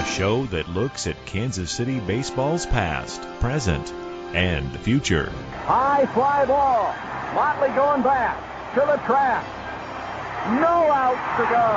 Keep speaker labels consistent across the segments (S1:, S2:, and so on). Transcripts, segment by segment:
S1: a show that looks at Kansas City baseball's past, present, and future.
S2: High fly ball. Motley going back to the track. No outs to go.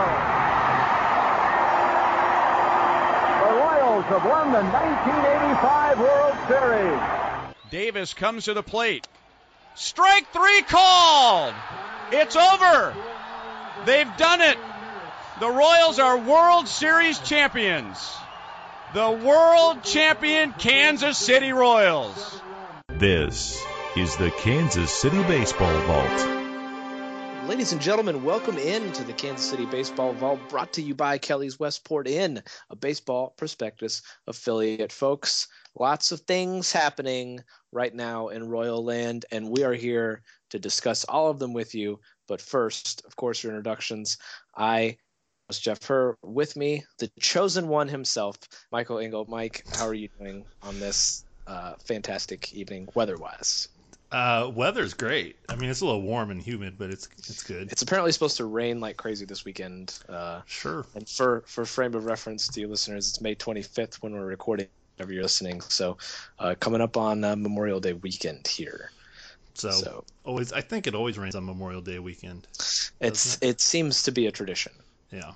S2: The Royals have won the 1985 World Series.
S3: Davis comes to the plate. Strike three called. It's over. They've done it. The Royals are World Series champions. The world champion Kansas City Royals.
S1: This is the Kansas City Baseball Vault.
S4: Ladies and gentlemen, welcome in to the Kansas City Baseball Vault, brought to you by Kelly's Westport Inn, a baseball prospectus affiliate. Folks, lots of things happening right now in Royal Land, and we are here to discuss all of them with you. But first, of course, your introductions. I was Jeff Herr. With me, the chosen one himself, Michael Engel. Mike, how are you doing on this fantastic evening, weather-wise?
S5: Weather's great. I mean, it's a little warm and humid, but it's good.
S4: It's apparently supposed to rain like crazy this weekend.
S5: Sure.
S4: And for frame of reference to you listeners, it's May 25th when we're recording, whenever you're listening. So coming up on Memorial Day weekend here.
S5: So always, I think it always rains on Memorial Day weekend.
S4: It seems to be a tradition.
S5: Yeah.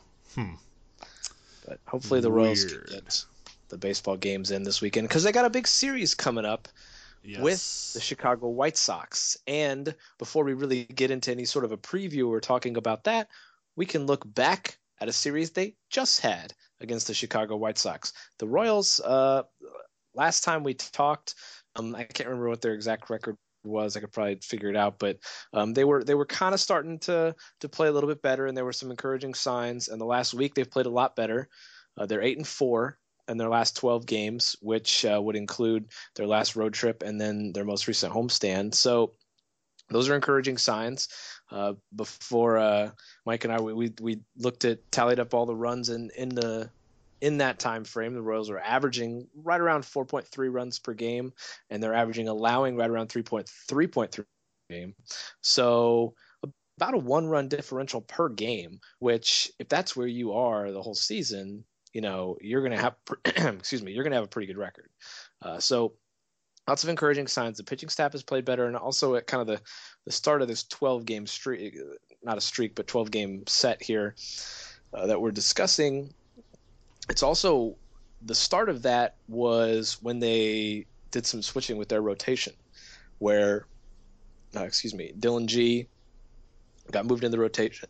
S4: But hopefully the Royals can get the baseball games in this weekend, because they got a big series coming up. Yes. With the Chicago White Sox. And before we really get into any sort of a preview or talking about that, we can look back at a series they just had against the Chicago White Sox. The Royals, last time we talked, I can't remember what their exact record was. I could probably figure it out, but they were kind of starting to play a little bit better, and there were some encouraging signs. And the last week they've played a lot better. They're 8-4. In their last 12 games, which would include their last road trip and then their most recent homestand. So those are encouraging signs. Before Mike and I, we tallied up all the runs in that time frame. The Royals were averaging right around 4.3 runs per game, and they're allowing right around 3.3 per game. So about a 1-run differential per game, which if that's where you are the whole season, you're going to have, you're going to have a pretty good record. So lots of encouraging signs. The pitching staff has played better. And also at kind of the start of this 12-game streak, not a streak, but 12-game set here that we're discussing. It's also the start of that was when they did some switching with their rotation where, Dylan G got moved in the rotation.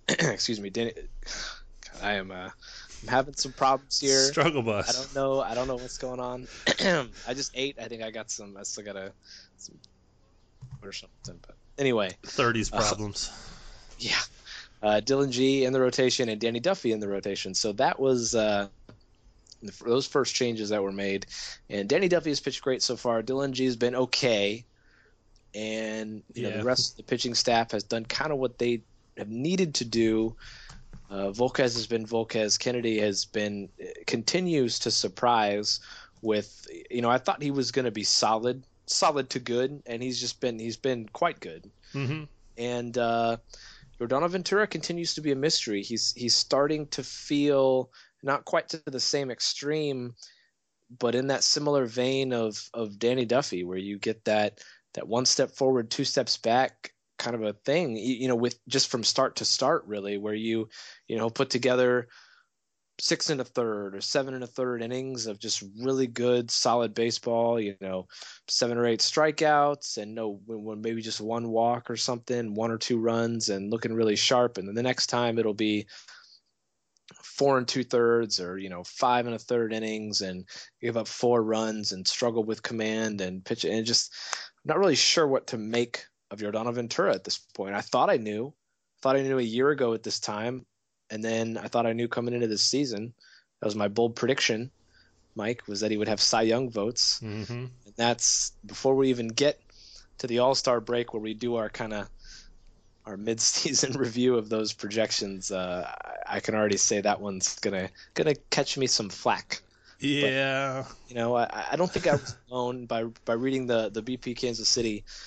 S4: I'm having some problems here.
S5: Struggle bus.
S4: I don't know what's going on. I just ate. I think I still got some or something. But anyway,
S5: 30s problems.
S4: Yeah. Dylan G in the rotation and Danny Duffy in the rotation. So that was those first changes that were made. And Danny Duffy has pitched great so far. Dylan G has been okay. And the rest of the pitching staff has done kind of what they have needed to do. Volquez has been Volquez. Kennedy continues to surprise with, I thought he was going to be solid to good, and he's been quite good.
S5: Mm-hmm.
S4: And Yordano Ventura continues to be a mystery. He's starting to feel not quite to the same extreme, but in that similar vein of Danny Duffy, where you get that 1 step forward, 2 steps back kind of a thing, with just from start to start, really, where you put together 6 1/3 or 7 1/3 innings of just really good, solid baseball, 7 or 8 strikeouts and maybe just 1 walk or something, 1 or 2 runs, and looking really sharp. And then the next time it'll be 4 2/3 or 5 1/3 innings and give up 4 runs and struggle with command and pitch, and just not really sure what to make of Yordano Ventura at this point. I thought I knew a year ago at this time, and then I thought I knew coming into this season. That was my bold prediction, Mike, was that he would have Cy Young votes.
S5: Mm-hmm.
S4: And that's before we even get to the All-Star break where we do our mid-season review of those projections. I can already say that one's gonna catch me some flack.
S5: Yeah.
S4: But, I don't think I was alone by reading the BP Kansas City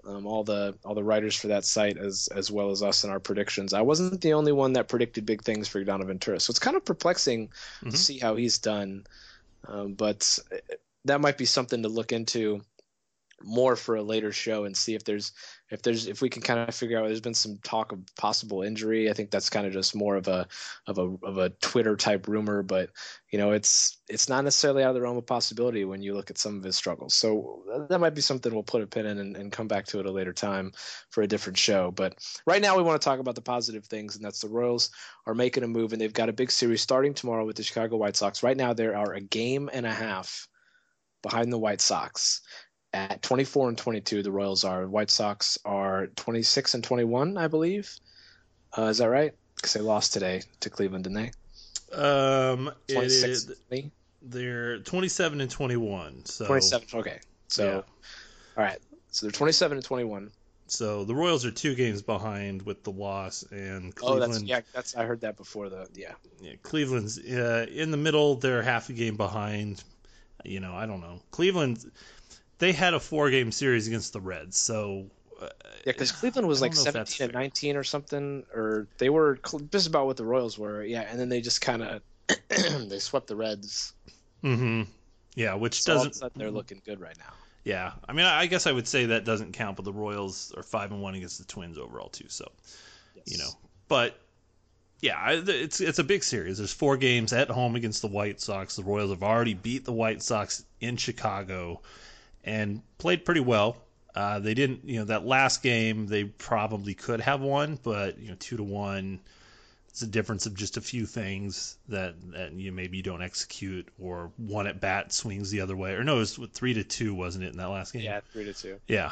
S4: all the writers for that site as well as us in our predictions. I wasn't the only one that predicted big things for Yordano Ventura, so it's kind of perplexing to see how he's done. But that might be something to look into more for a later show and see if we can kind of figure out. There's been some talk of possible injury. I think that's kind of just more of a Twitter type rumor, but it's not necessarily out of the realm of possibility when you look at some of his struggles. So that might be something we'll put a pin in and come back to at a later time for a different show. But right now we want to talk about the positive things, and that's the Royals are making a move, and they've got a big series starting tomorrow with the Chicago White Sox. Right now there are a game and a half behind the White Sox. At 24-22, the Royals are. White Sox are 26-21, I believe. Is that right? Because they lost today to Cleveland, didn't they? 26.
S5: They're 27-21. So
S4: 27. Okay. So,
S5: yeah.
S4: All right. So they're 27-21.
S5: So the Royals are 2 games behind with the loss, and Cleveland.
S4: That's I heard that before Yeah,
S5: Cleveland's in the middle. They're half a game behind. I don't know. Cleveland. They had a 4-game series against the Reds, so
S4: because Cleveland was like 17-19 or something, or they were just about what the Royals were, and then they just kind of they swept the Reds.
S5: Mm-hmm. Yeah, which
S4: so
S5: doesn't.
S4: All of a sudden they're looking good right now.
S5: Yeah, I mean, I guess I would say that doesn't count, but the Royals are 5-1 against the Twins overall too. So,
S4: yes.
S5: But yeah, it's a big series. There's 4 games at home against the White Sox. The Royals have already beat the White Sox in Chicago and played pretty well. They didn't, that last game they probably could have won, but 2-1, it's a difference of just a few things that maybe you don't execute, or one at bat swings the other way. Or no, it was 3-2, wasn't it, in that last game?
S4: Yeah, 3-2.
S5: Yeah.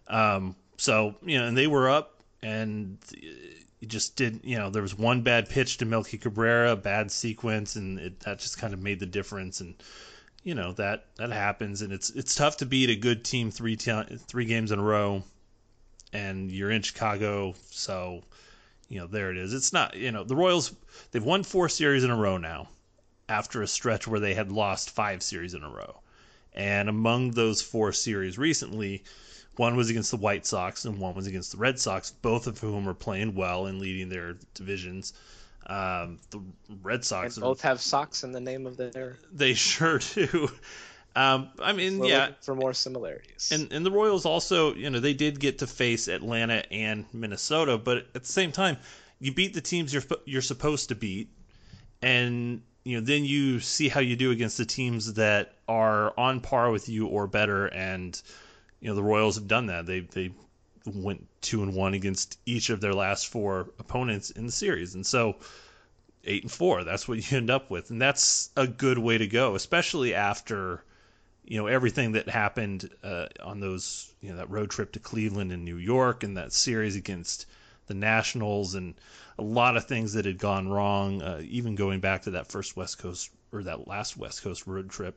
S5: So and they were up, and it just did. There was one bad pitch to Melky Cabrera, bad sequence, and that just kind of made the difference. And that happens, and it's tough to beat a good team 3 games in a row, and you're in Chicago, so there it is. It's not the Royals, they've won 4 series in a row now after a stretch where they had lost 5 series in a row, and among those 4 series recently, one was against the White Sox and one was against the Red Sox, both of whom are playing well and leading their divisions. The Red Sox
S4: both have Sox in the name of their.
S5: They sure do. I mean,
S4: looking for more similarities.
S5: And the Royals also, they did get to face Atlanta and Minnesota, but at the same time, you beat the teams you're supposed to beat, and then you see how you do against the teams that are on par with you or better, and the Royals have done that. They went 2-1 against each of their last 4 opponents in the series, and so 8-4, that's what you end up with, and that's a good way to go, especially after everything that happened on those that road trip to Cleveland and New York, and that series against the Nationals, and a lot of things that had gone wrong, even going back to that last West Coast road trip.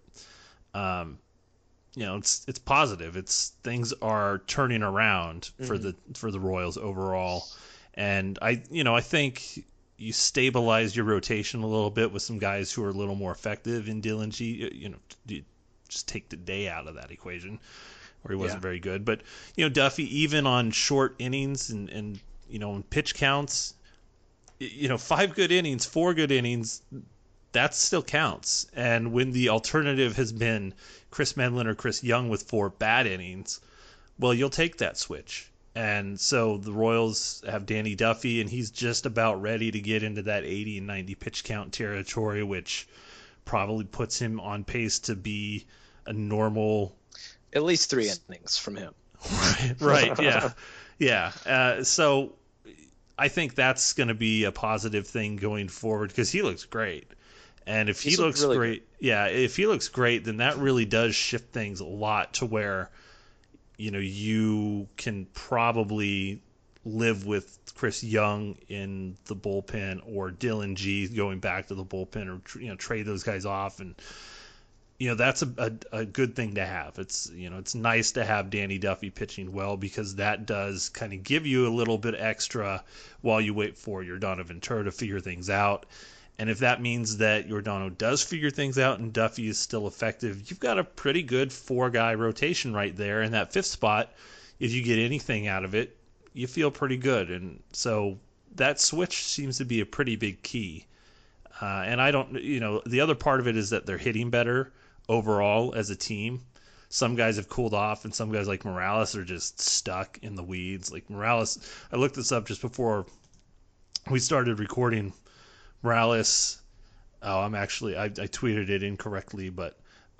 S5: It's positive. Things are turning around for the Royals overall, and I think you stabilize your rotation a little bit with some guys who are a little more effective in Dylan G. Just take the day out of that equation, where he wasn't very good. But Duffy, even on short innings and in pitch counts, 5 good innings, 4 good innings, that still counts. And when the alternative has been Chris Medlin or Chris Young with 4 bad innings, well, you'll take that switch. And so the Royals have Danny Duffy, and he's just about ready to get into that 80 and 90 pitch count territory, which probably puts him on pace to be a normal.
S4: At least 3 innings from him.
S5: Right. Yeah. Yeah. So I think that's going to be a positive thing going forward, because he looks great. And if he looks really great, if he looks great, then that really does shift things a lot to where, you can probably live with Chris Young in the bullpen, or Dylan G going back to the bullpen, or trade those guys off, and that's a good thing to have. It's nice to have Danny Duffy pitching well, because that does kind of give you a little bit extra while you wait for Yordano Ventura to figure things out. And if that means that Yordano does figure things out and Duffy is still effective, you've got a pretty good 4-guy rotation right there. In that 5th spot, if you get anything out of it, you feel pretty good. And so that switch seems to be a pretty big key. And I don't, the other part of it is that they're hitting better overall as a team. Some guys have cooled off, and some guys like Morales are just stuck in the weeds. Like Morales, I looked this up just before we started recording. Morales, I tweeted it incorrectly, but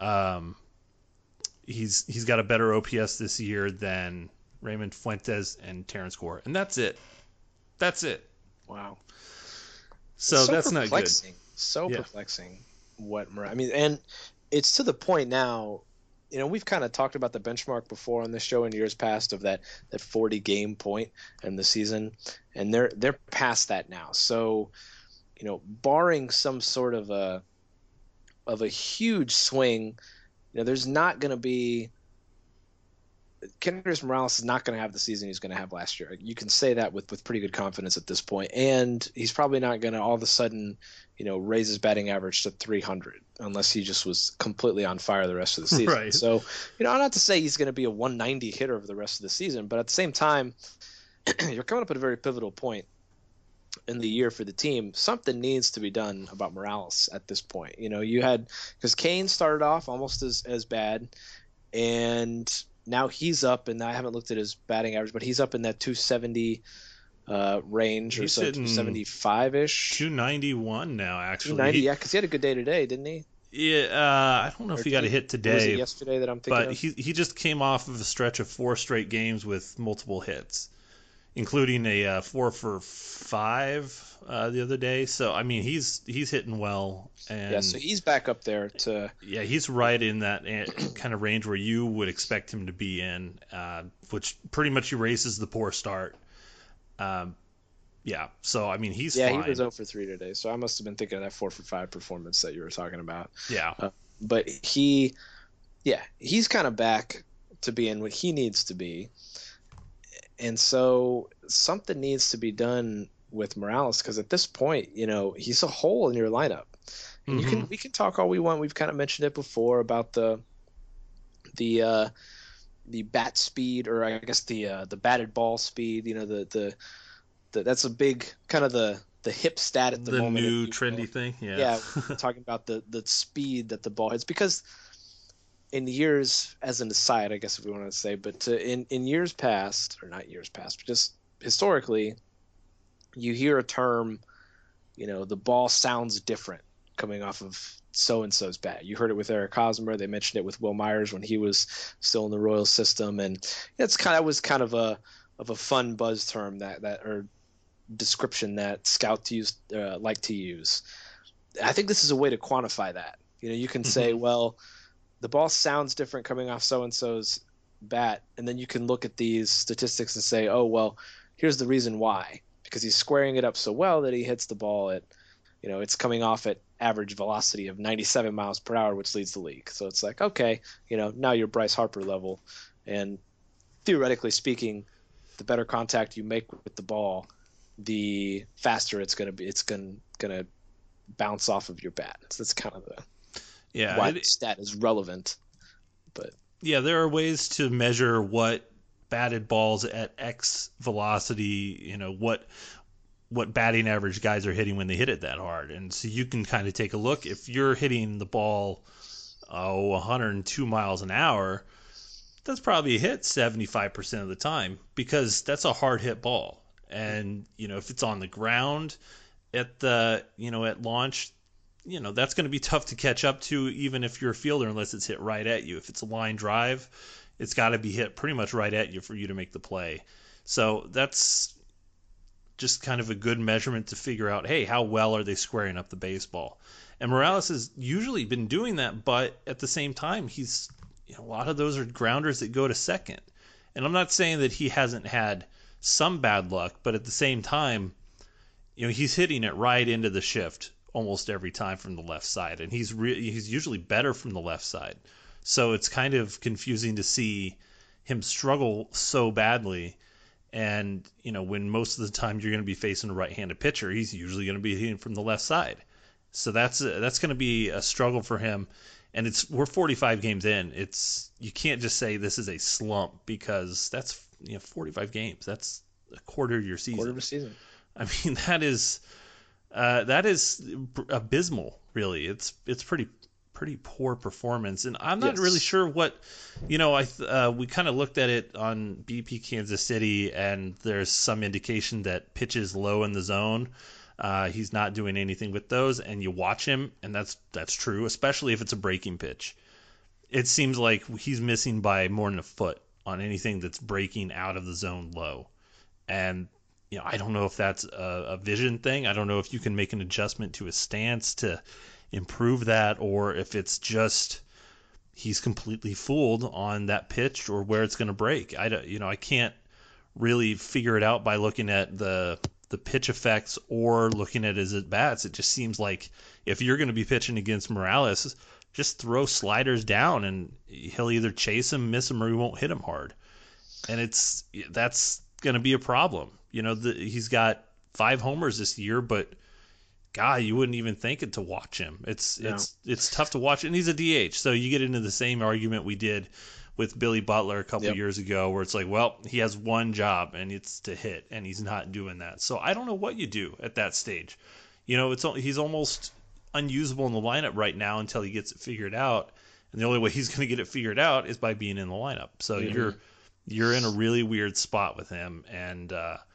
S5: he's got a better OPS this year than Raymond Fuentes and Terrence Gore, and that's it.
S4: Wow.
S5: So that's not good.
S4: So perplexing. And it's to the point now. We've kind of talked about the benchmark before on this show in years past of that 40 game point in the season, and they're past that now. So, barring some sort of a huge swing, there's not going to be. Kendrys Morales is not going to have the season he's going to have last year. You can say that with pretty good confidence at this point. And he's probably not going to all of a sudden, raise his batting average to 300 unless he just was completely on fire the rest of the season.
S5: Right.
S4: So, not to say he's going to be a 190 hitter for the rest of the season, but at the same time, you're coming up at a very pivotal point in the year for the team. Something needs to be done about Morales at this point. Because Kane started off almost as bad, and now he's up, and I haven't looked at his batting average, but he's up in that 270 range, or so 275-ish.
S5: 291 now, actually.
S4: 290, yeah, because he had a good day today, didn't he?
S5: Yeah, I don't know if he got a hit today.
S4: Was it yesterday that I'm thinking of?
S5: But he just came off of a stretch of 4 straight games with multiple hits, including a 4 for 5 the other day. So, he's hitting well. And
S4: so he's back up there to...
S5: Yeah, he's right in that kind of range where you would expect him to be in, which pretty much erases the poor start. So, he's fine.
S4: Yeah, he was 0 for 3 today, so I must have been thinking of that 4 for 5 performance that you were talking about.
S5: Yeah.
S4: But he's kind of back to being what he needs to be. And so something needs to be done with Morales, because at this point, he's a hole in your lineup. And we can talk all we want. We've kind of mentioned it before about the bat speed, or I guess the batted ball speed. That's a big kind of the hip stat at the moment.
S5: The new trendy thing.
S4: Yeah, talking about the speed that the ball hits, because in years, as an aside, I guess if we want to say, but in years past, or not years past, but just historically, you hear a term, the ball sounds different coming off of so-and-so's bat. You heard it with Eric Hosmer. They mentioned it with Will Myers when he was still in the Royals system. And that was kind of a fun buzz term that or description that scouts like to use. I think this is a way to quantify that. You can say, well, the ball sounds different coming off so-and-so's bat, and then you can look at these statistics and say, oh, well, here's the reason why. Because he's squaring it up so well that he hits the ball at, it's coming off at average velocity of 97 miles per hour, which leads the league. So it's like, okay, now you're Bryce Harper level. And theoretically speaking, the better contact you make with the ball, the faster it's going to be. It's going to bounce off of your bat. So that's kind of why the stat is relevant. But
S5: yeah, there are ways to measure what batted balls at X velocity, what batting average guys are hitting when they hit it that hard. And so you can kind of take a look. If you're hitting the ball 102 miles an hour, that's probably a hit 75% of the time, because that's a hard hit ball. And, if it's on the ground at the, at launch, that's going to be tough to catch up to, even if you're a fielder, unless it's hit right at you. If it's a line drive, it's got to be hit pretty much right at you for you to make the play. So that's just kind of a good measurement to figure out, hey, how well are they squaring up the baseball? And Morales has usually been doing that, but at the same time, he's a lot of those are grounders that go to second. And I'm not saying that he hasn't had some bad luck, but at the same time, he's hitting it right into the shift almost every time from the left side, and he's usually better from the left side. So it's kind of confusing to see him struggle so badly. And, when most of the time you're going to be facing a right-handed pitcher, he's usually going to be hitting from the left side. So that's going to be a struggle for him. And we're 45 games in. You can't just say this is a slump, because that's 45 games. That's a quarter of your season.
S4: Quarter of a season.
S5: I mean, that is abysmal, really. It's pretty poor performance, and I'm not really sure what, we kind of looked at it on BP Kansas City, and there's some indication that pitches low in the zone. He's not doing anything with those, and you watch him, and that's true, especially if it's a breaking pitch. It seems like he's missing by more than a foot on anything that's breaking out of the zone low, and I don't know if that's a vision thing. I don't know if you can make an adjustment to his stance to improve that, or if it's just he's completely fooled on that pitch or where it's going to break. I can't really figure it out by looking at the pitch effects or looking at his at bats. It just seems like if you're going to be pitching against Morales, just throw sliders down and he'll either chase him, miss him, or he won't hit him hard. And that's going to be a problem. He's got 5 homers this year, but God, you wouldn't even think it to watch him. It's tough to watch, and he's a DH, so you get into the same argument we did with Billy Butler a couple years ago, where it's like, well, he has one job, and it's to hit, and he's not doing that. So I don't know what you do at that stage. He's almost unusable in the lineup right now until he gets it figured out, and the only way he's going to get it figured out is by being in the lineup. So you're in a really weird spot with him, and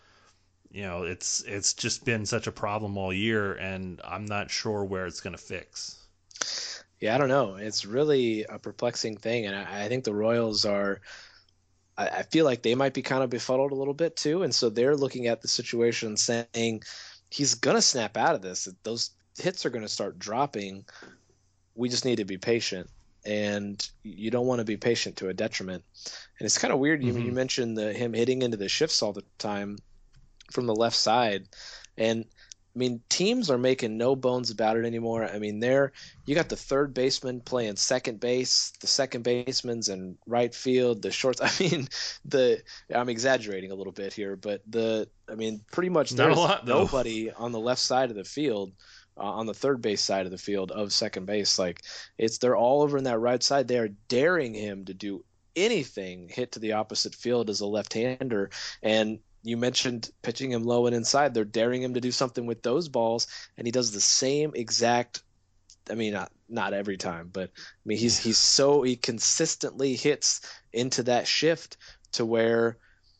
S5: it's just been such a problem all year, and I'm not sure where it's going to fix.
S4: Yeah, I don't know. It's really a perplexing thing, and I think the Royals are – I feel like they might be kind of befuddled a little bit too, and so they're looking at the situation saying he's going to snap out of this. Those hits are going to start dropping. We just need to be patient, and you don't want to be patient to a detriment. And it's kind of weird. You mentioned him hitting into the shifts all the time from the left side, and I mean, teams are making no bones about it anymore. I mean, you got the third baseman playing second base, the second baseman's in right field, the shorts. I mean, I'm exaggerating a little bit here, but pretty much there's nobody on the left side of the field, on the third base side of the field of second base. Like they're all over in that right side. They are daring him to do anything hit to the opposite field as a left-hander, and you mentioned pitching him low and inside. They're daring him to do something with those balls, and he does the same exact. I mean, not every time, but I mean, he consistently hits into that shift to where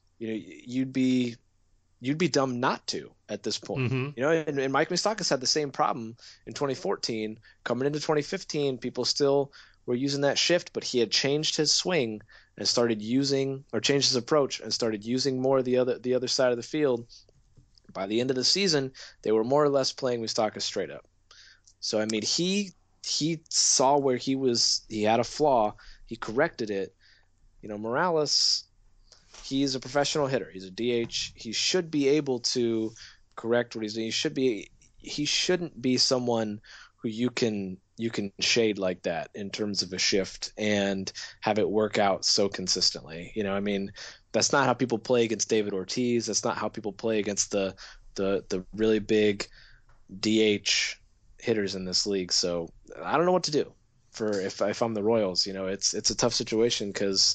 S4: you'd be dumb not to at this point. And Mike Moustakas had the same problem in 2014. Coming into 2015, people still were using that shift, but he had changed his swing and changed his approach and started using more of the other side of the field. By the end of the season, they were more or less playing Moustakas straight up. So I mean, he saw where he had a flaw, he corrected it. Morales, he's a professional hitter. He's a DH. He should be able to correct what he's doing. He shouldn't be someone who you can shade like that in terms of a shift and have it work out so consistently. I mean, that's not how people play against David Ortiz. That's not how people play against the really big DH hitters in this league. So I don't know what to do if I'm the Royals. It's a tough situation because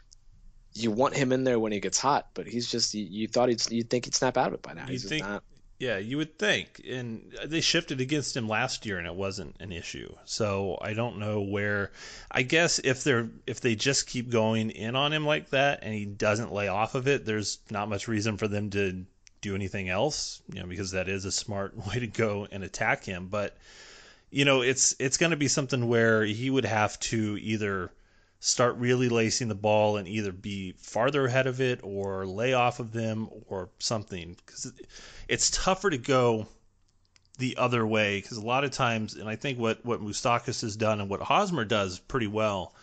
S4: you want him in there when he gets hot, but he's just you'd think he'd snap out of it by now. He's just not.
S5: Yeah, you would think. And they shifted against him last year, and it wasn't an issue. So I don't know where. I guess if they just keep going in on him like that, and he doesn't lay off of it, there's not much reason for them to do anything else. Because that is a smart way to go and attack him. But it's going to be something where he would have to either start really lacing the ball and either be farther ahead of it or lay off of them or something, because it's tougher to go the other way, because a lot of times, and I think what Moustakas has done and what Hosmer does pretty well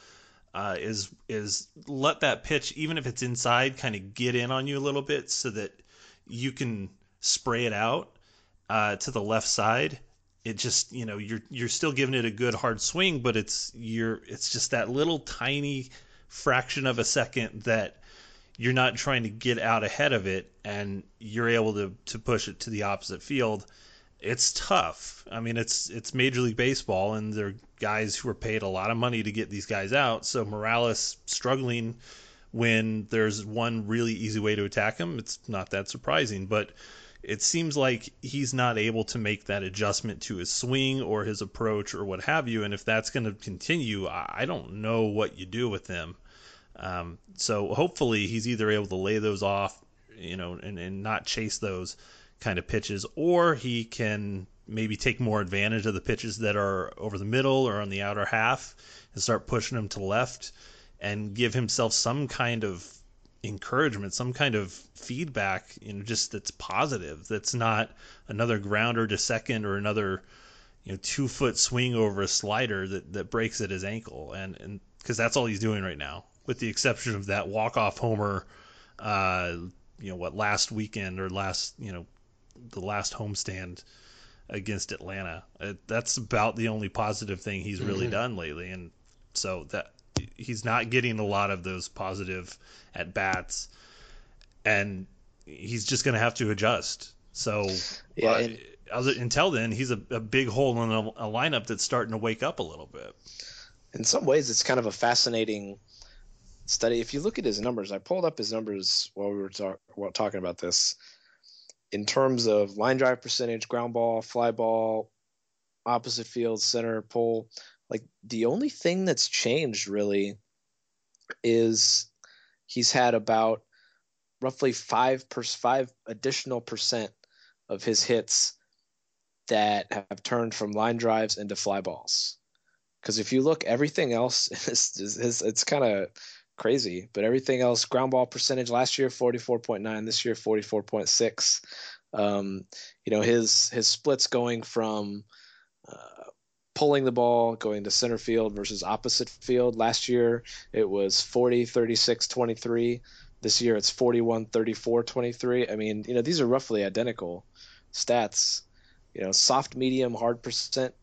S5: is let that pitch, even if it's inside, kind of get in on you a little bit so that you can spray it out to the left side. It just, you're still giving it a good hard swing, but it's just that little tiny fraction of a second that you're not trying to get out ahead of it, and you're able to push it to the opposite field. It's tough. I mean, it's Major League Baseball, and they're guys who are paid a lot of money to get these guys out. So Morales struggling when there's one really easy way to attack him, it's not that surprising. But it seems like he's not able to make that adjustment to his swing or his approach or what have you. And if that's going to continue, I don't know what you do with him. So hopefully he's either able to lay those off, and not chase those kind of pitches, or he can maybe take more advantage of the pitches that are over the middle or on the outer half and start pushing them to the left and give himself some kind of encouragement, some kind of feedback, just that's positive. That's not another grounder to second or another, 2-foot swing over a slider that breaks at his ankle. And because that's all he's doing right now, with the exception of that walk-off homer, last weekend or the last homestand against Atlanta. That's about the only positive thing he's really done lately. And so that he's not getting a lot of those positive at bats, and he's just going to have to adjust. So until then, he's a big hole in a lineup that's starting to wake up a little bit.
S4: In some ways, it's kind of a fascinating study. If you look at his numbers, I pulled up his numbers while we were talking about this. In terms of line drive percentage, ground ball, fly ball, opposite field, center, pole, like the only thing that's changed really is he's had about roughly 5 additional percent of his hits that have turned from line drives into fly balls. Because if you look, everything else it's kind of crazy, but everything else, ground ball percentage last year 44.9, this year 44.6. His splits going from pulling the ball, going to center field versus opposite field. Last year it was 40, 36, 23. This year it's 41, 34, 23. I mean, these are roughly identical stats. Soft, medium, hard percent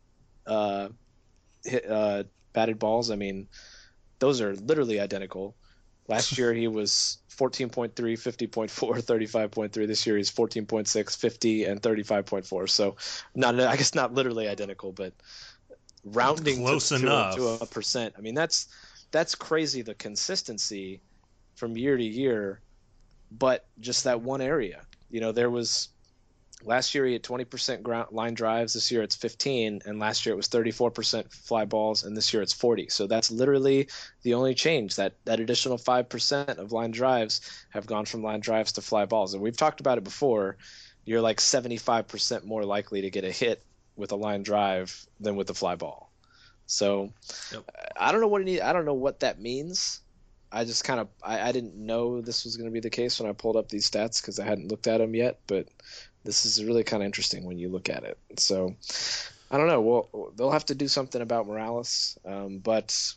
S4: batted balls. I mean, those are literally identical. Last year he was 14.3, 50.4, 35.3. This year he's 14.6, 50, and 35.4. So not literally identical, but rounding
S5: close enough
S4: to a percent. I mean, that's crazy, the consistency from year to year, but just that one area. There was last year he had 20% line drives. This year it's 15, and last year it was 34% fly balls, and this year it's 40. So that's literally the only change. That additional 5% of line drives have gone from line drives to fly balls. And we've talked about it before. You're like 75% more likely to get a hit with a line drive than with a fly ball. So yep. I don't know what that means. I just I didn't know this was going to be the case when I pulled up these stats because I hadn't looked at them yet, but this is really kind of interesting when you look at it. So I don't know. Well, they'll have to do something about Morales. But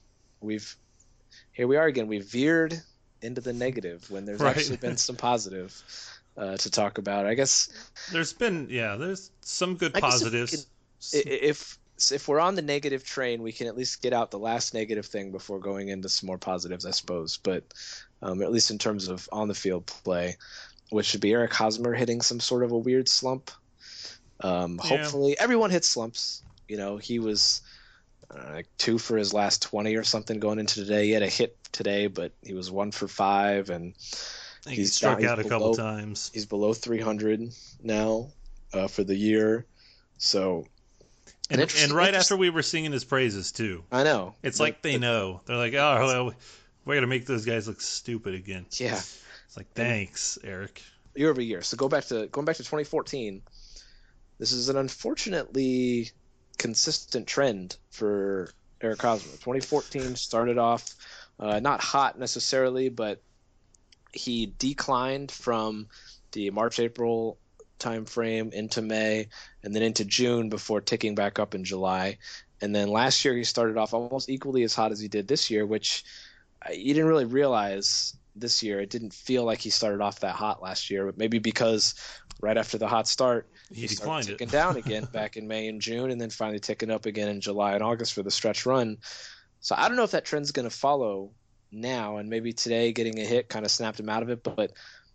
S4: here we are again. We veered into the negative when there's actually been some positive to talk about. I guess
S5: there's some good positives.
S4: If we're on the negative train, we can at least get out the last negative thing before going into some more positives, I suppose. But at least in terms of on the field play, which should be Eric Hosmer hitting some sort of a weird slump. Hopefully everyone hits slumps. He was like 2 for his last 20 or something going into today. He had a hit today, but he was 1 for 5, and
S5: he struck out a couple times.
S4: He's below 300 now for the year. So,
S5: and right after we were singing his praises too.
S4: I know.
S5: It's like they know. They're like, oh, well, we're gonna make those guys look stupid again.
S4: Yeah.
S5: It's like, thanks, Eric.
S4: Year over year. So going back to 2014. This is an unfortunately consistent trend for Eric Hosmer. 2014 started off not hot necessarily, but he declined from the March-April time frame into May and then into June before ticking back up in July. And then last year he started off almost equally as hot as he did this year, which you didn't really realize this year. It didn't feel like he started off that hot last year, but maybe because right after the hot start,
S5: he declined
S4: ticking down again back in May and June, and then finally ticking up again in July and August for the stretch run. So I don't know if that trend's going to follow now, and maybe today getting a hit kind of snapped him out of it, but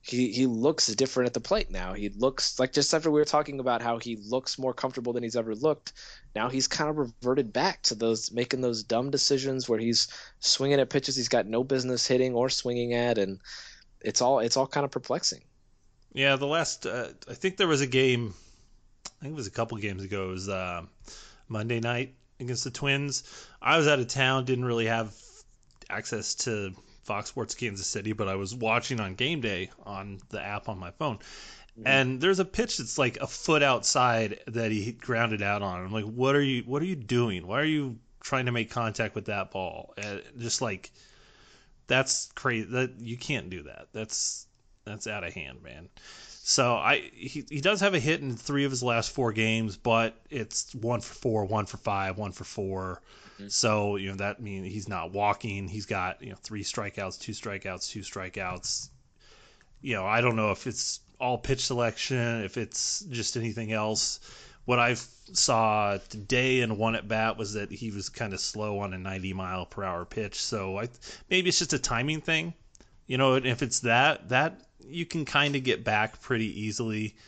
S4: he looks different at the plate now. He looks like, just after we were talking about how he looks more comfortable than he's ever looked, now he's kind of reverted back to those making those dumb decisions where he's swinging at pitches he's got no business hitting or swinging at, and it's all kind of perplexing.
S5: Yeah, the last I think there was a game, I think it was a couple games ago. It was Monday night against the Twins. I was out of town, didn't really have access to Fox Sports Kansas City, but I was watching on Game Day on the app on my phone. Mm-hmm. And there's a pitch that's like a foot outside that he grounded out on. I'm like, what are you doing? Why are you trying to make contact with that ball? Just like, that's crazy. That you can't do that. That's out of hand, man. So he does have a hit in 3 of his last 4 games, but it's 1 for 4, 1 for 5, 1 for 4. Mm-hmm. So, that means he's not walking. He's got, 3 strikeouts, 2 strikeouts, 2 strikeouts. I don't know if it's all pitch selection, if it's just anything else. What I saw today in one at bat was that he was kind of slow on a 90-mile-per-hour pitch. So maybe it's just a timing thing. And if it's that you can kind of get back pretty easily.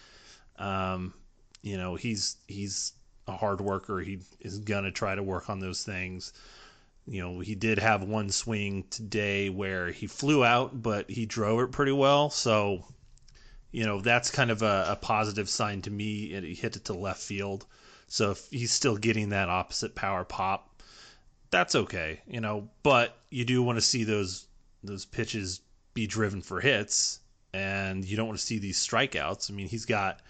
S5: He's a hard worker. He is going to try to work on those things. He did have one swing today where he flew out, but he drove it pretty well. So, that's kind of a positive sign to me. And he hit it to left field. So if he's still getting that opposite power pop, that's okay, but you do want to see those pitches be driven for hits, and you don't want to see these strikeouts. I mean, he's got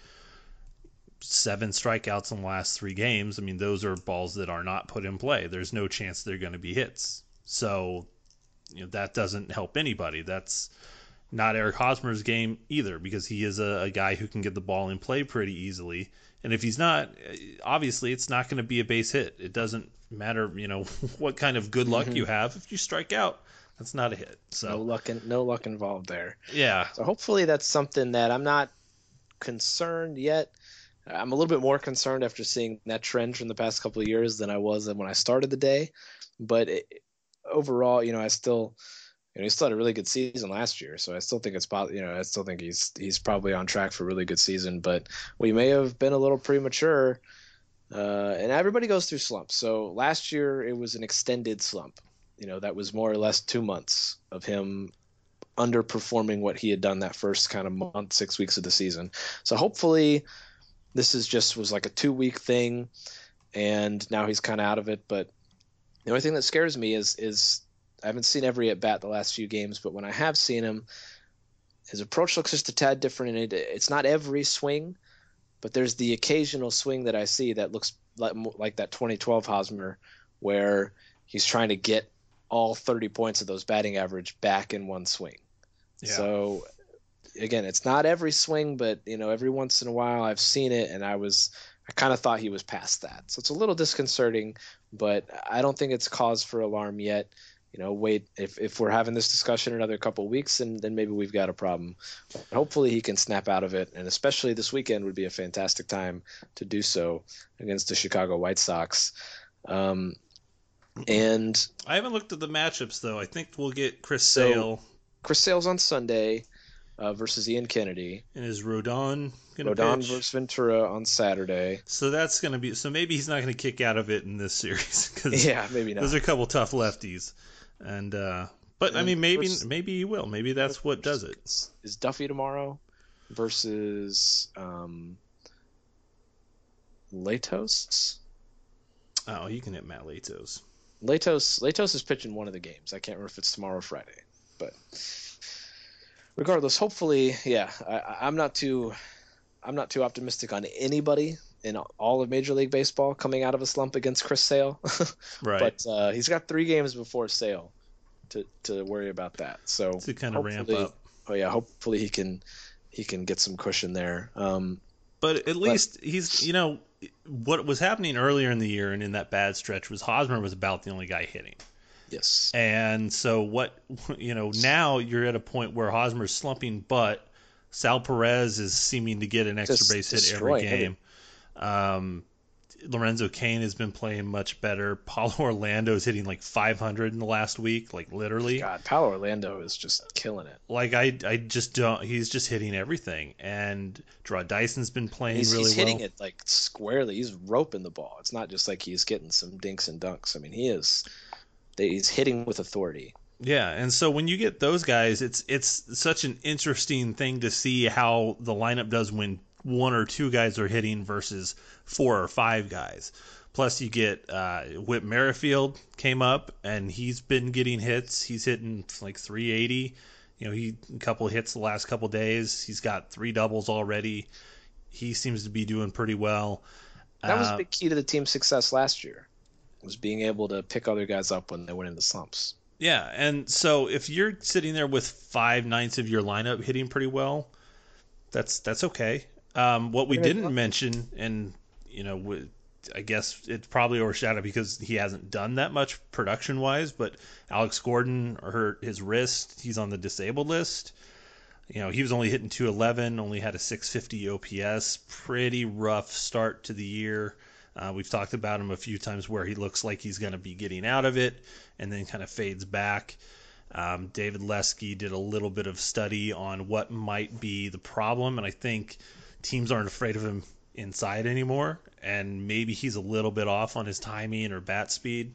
S5: 7 strikeouts in the last 3 games. I mean, those are balls that are not put in play. There's no chance they're going to be hits. So, that doesn't help anybody. That's not Eric Hosmer's game either, because he is a guy who can get the ball in play pretty easily. And if he's not, obviously it's not going to be a base hit. It doesn't matter, what kind of good luck you have. If you strike out, that's not a hit. So
S4: no luck involved there.
S5: Yeah.
S4: So hopefully that's something that I'm not concerned yet. I'm a little bit more concerned after seeing that trend from the past couple of years than I was when I started the day. But overall, I still, he still had a really good season last year. So I still think I still think he's probably on track for a really good season. But we may have been a little premature. And everybody goes through slumps. So last year it was an extended slump. That was more or less 2 months of him underperforming what he had done that first kind of month, 6 weeks of the season. So hopefully this was like a 2-week thing, and now he's kind of out of it. But the only thing that scares me is I haven't seen every at bat the last few games, but when I have seen him, his approach looks just a tad different. And it's not every swing, but there's the occasional swing that I see that looks like that 2012 Hosmer, where he's trying to get all 30 points of those batting average back in one swing. Yeah. So again, it's not every swing, but every once in a while I've seen it, and I kind of thought he was past that. So it's a little disconcerting, but I don't think it's cause for alarm yet. Wait, if we're having this discussion another couple of weeks, and then maybe we've got a problem. But hopefully he can snap out of it, and especially this weekend would be a fantastic time to do so against the Chicago White Sox. And
S5: I haven't looked at the matchups, though. I think we'll get Chris Sale.
S4: Chris Sale's on Sunday versus Ian Kennedy.
S5: And is Rodon going to pitch?
S4: Rodon versus Ventura on Saturday.
S5: So that's going to be – so maybe he's not going to kick out of it in this series.
S4: Yeah, maybe not.
S5: Those are a couple tough lefties. And but, I mean, maybe he will. Maybe that's what does it.
S4: Is Duffy tomorrow versus Latos?
S5: Oh, you can hit Matt Latos.
S4: Latos is pitching one of the games. I can't remember if it's tomorrow or Friday, but regardless, hopefully, yeah. I'm not too optimistic on anybody in all of Major League Baseball coming out of a slump against Chris Sale.
S5: Right.
S4: But he's got 3 games before Sale to worry about that. So
S5: to kind of ramp up.
S4: Oh yeah, hopefully he can get some cushion there.
S5: But at least he's what was happening earlier in the year and in that bad stretch was Hosmer was about the only guy hitting.
S4: Yes.
S5: And so now you're at a point where Hosmer's slumping, but Sal Perez is seeming to get an extra base hit every game. Lorenzo Cain has been playing much better. Paulo Orlando is hitting like 500 in the last week, like literally.
S4: God, Paulo Orlando is just killing it.
S5: Like I just don't. He's just hitting everything, and Jarrod Dyson's been playing really well.
S4: He's hitting it like squarely. He's roping the ball. It's not just like he's getting some dinks and dunks. I mean, he's hitting with authority.
S5: Yeah, and so when you get those guys, it's such an interesting thing to see how the lineup does when one or two guys are hitting versus 4 or 5 guys. Plus you get Whit Merrifield came up, and he's been getting hits. He's hitting like 380. A couple of hits the last couple of days. He's got 3 doubles already. He seems to be doing pretty well.
S4: That was a big key to the team's success last year, was being able to pick other guys up when they went into slumps.
S5: Yeah, and so if you're sitting there with 5/9 of your lineup hitting pretty well, that's okay. What we didn't mention, and I guess it's probably overshadowed because he hasn't done that much production-wise, but Alex Gordon hurt his wrist. He's on the disabled list. He was only hitting 211, only had a 650 OPS. Pretty rough start to the year. We've talked about him a few times where he looks like he's going to be getting out of it and then kind of fades back. David Lesky did a little bit of study on what might be the problem, and I think teams aren't afraid of him inside anymore, and maybe he's a little bit off on his timing or bat speed.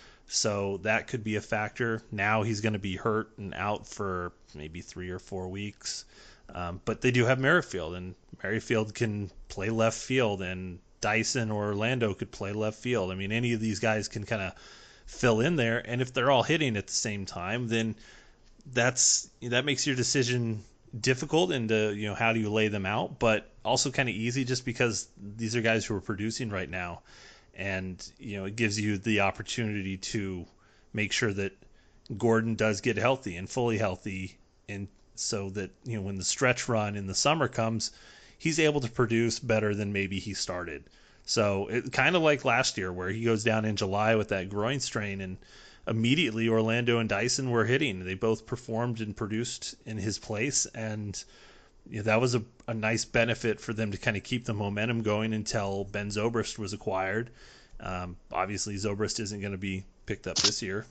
S5: So that could be a factor. Now he's going to be hurt and out for maybe 3 or 4 weeks. But they do have Merrifield, and Merrifield can play left field, and Dyson or Orlando could play left field. I mean, any of these guys can kind of fill in there, and if they're all hitting at the same time, then that makes your decision difficult into how do you lay them out, but also kind of easy just because these are guys who are producing right now, and it gives you the opportunity to make sure that Gordon does get healthy and fully healthy, and so that when the stretch run in the summer comes, he's able to produce better than maybe he started. So it kind of like last year where he goes down in July with that groin strain, and immediately Orlando and Dyson were hitting. They both performed and produced in his place, and that was a nice benefit for them to kind of keep the momentum going until Ben Zobrist was acquired. Obviously, Zobrist isn't going to be picked up this year,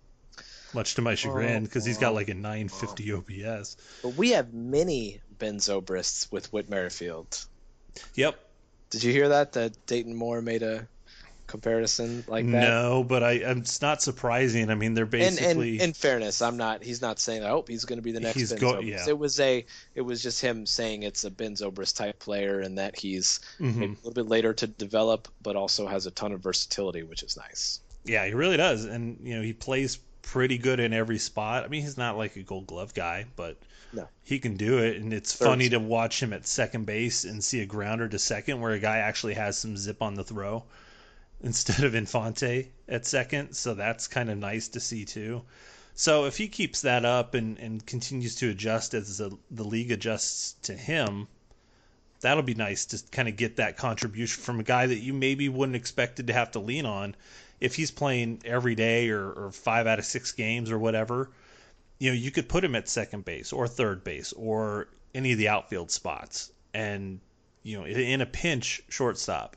S5: much to my chagrin, because he's got like a 950 OPS.
S4: But we have many Ben Zobrists with Whit Merrifield.
S5: Yep.
S4: Did you hear that Dayton Moore made a comparison like that?
S5: No, but it's not surprising. I mean, they're basically.
S4: And in fairness, he's not saying I hope he's going to be the next Ben Zobrist. Yeah. It was just him saying it's a Ben Zobrist type player, and that he's maybe a little bit later to develop, but also has a ton of versatility, which is nice.
S5: Yeah, he really does, and he plays pretty good in every spot. I mean, he's not like a Gold Glove guy, but he can do it, and it's funny to watch him at second base and see a grounder to second where a guy actually has some zip on the throw instead of Infante at second, so that's kind of nice to see too. So if he keeps that up and continues to adjust as the league adjusts to him, that'll be nice to kind of get that contribution from a guy that you maybe wouldn't expected to have to lean on. If he's playing every day or 5 out of 6 games or whatever, you could put him at second base or third base or any of the outfield spots, and in a pinch, shortstop.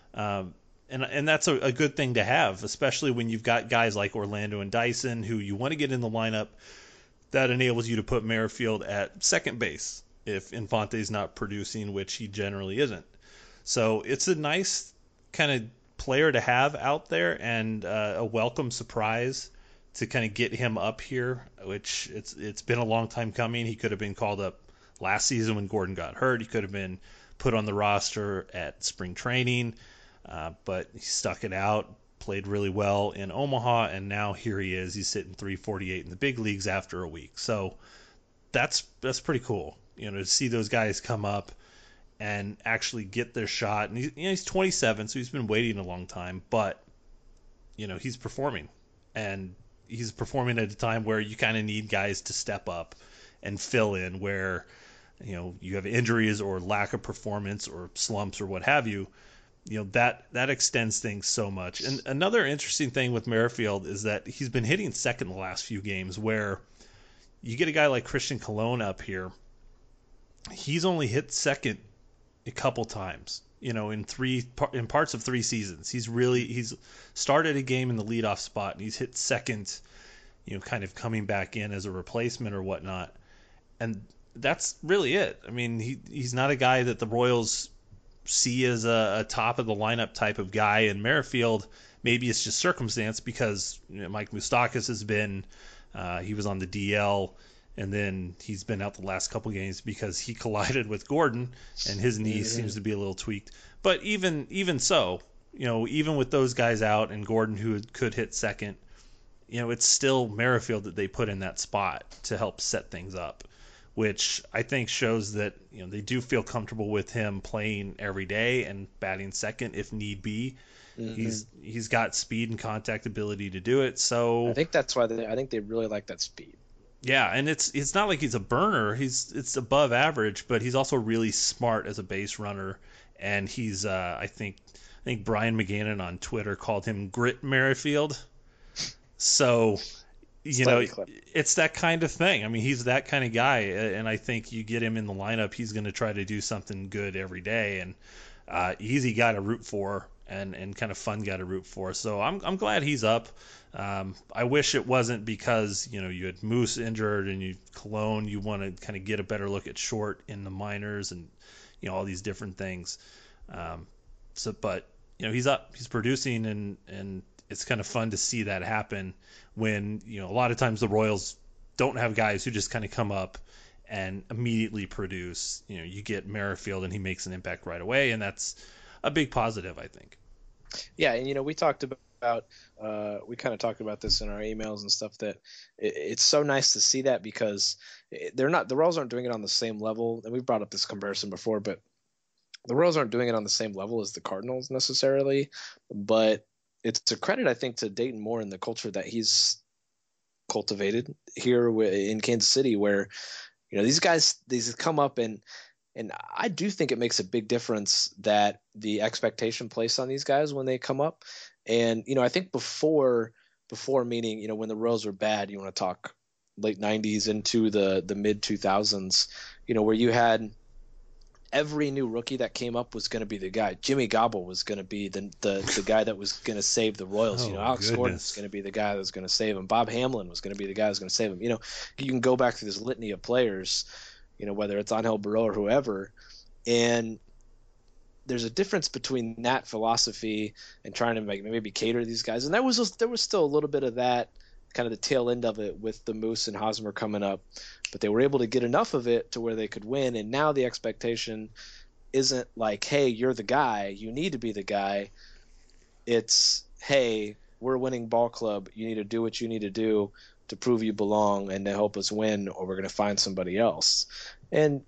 S5: And that's a good thing to have, especially when you've got guys like Orlando and Dyson who you want to get in the lineup. That enables you to put Merrifield at second base if Infante's not producing, which he generally isn't. So it's a nice kind of player to have out there, and a welcome surprise to kind of get him up here, which it's been a long time coming. He could have been called up last season when Gordon got hurt. He could have been put on the roster at spring training, but he stuck it out, played really well in Omaha, and now here he is. He's hitting 348 in the big leagues after a week. So that's pretty cool, to see those guys come up and actually get their shot. And he's 27, so he's been waiting a long time, but he's performing, and he's performing at a time where you kind of need guys to step up and fill in where you have injuries or lack of performance or slumps or what have you. That extends things so much. And another interesting thing with Merrifield is that he's been hitting second the last few games, where you get a guy like Christian Colon up here. He's only hit second a couple times, in parts of 3 seasons. He's started a game in the leadoff spot, and he's hit second, kind of coming back in as a replacement or whatnot. And that's really it. I mean, he's not a guy that the Royals see as a top of the lineup type of guy. And Merrifield, maybe it's just circumstance because Mike Moustakas has been, he was on the DL, and then he's been out the last couple games because he collided with Gordon, and his knee seems to be a little tweaked. But even so, even with those guys out and Gordon who could hit second, it's still Merrifield that they put in that spot to help set things up, which I think shows that they do feel comfortable with him playing every day and batting second if need be. Mm-hmm. He's got speed and contact ability to do it. So
S4: I think that's why I think they really like that speed.
S5: Yeah, and it's not like he's a burner. It's above average, but he's also really smart as a base runner. And he's I think Brian McGannon on Twitter called him Grit Merrifield. So it's that kind of thing. I mean, he's that kind of guy, and I think you get him in the lineup, he's going to try to do something good every day. And easy guy to root for, and kind of fun guy to root for. So I'm glad he's up. I wish it wasn't because you had Moose injured and Cologne. You want to kind of get a better look at Short in the minors and all these different things. But he's up, he's producing, and it's kind of fun to see that happen when a lot of times the Royals don't have guys who just kind of come up and immediately produce. You get Merrifield and he makes an impact right away, and that's a big positive, I think.
S4: Yeah, and we talked about we kind of talked about this in our emails and stuff, that it's so nice to see that because the Royals aren't doing it on the same level, and we've brought up this comparison before, but the Royals aren't doing it on the same level as the Cardinals necessarily, but it's a credit, I think, to Dayton Moore and the culture that he's cultivated here in Kansas City, where these guys come up, and I do think it makes a big difference that the expectation placed on these guys when they come up. And I think before meaning when the Royals were bad, you want to talk late 90s into the mid 2000s, where you had every new rookie that came up was going to be the guy. Jimmy Gobble was going to be the guy that was going to save the Royals. Alex Gordon was going to be the guy that was going to save him. Bob Hamlin was going to be the guy that was going to save him. You can go back to this litany of players, whether it's Angel Burrow or whoever, and there's a difference between that philosophy and trying to maybe cater to these guys. And there was still a little bit of that, kind of the tail end of it with the Moose and Hosmer coming up, but they were able to get enough of it to where they could win. And now the expectation isn't like, hey, you're the guy, you need to be the guy. It's, hey, we're a winning ball club, you need to do what you need to do to prove you belong and to help us win, or we're going to find somebody else. And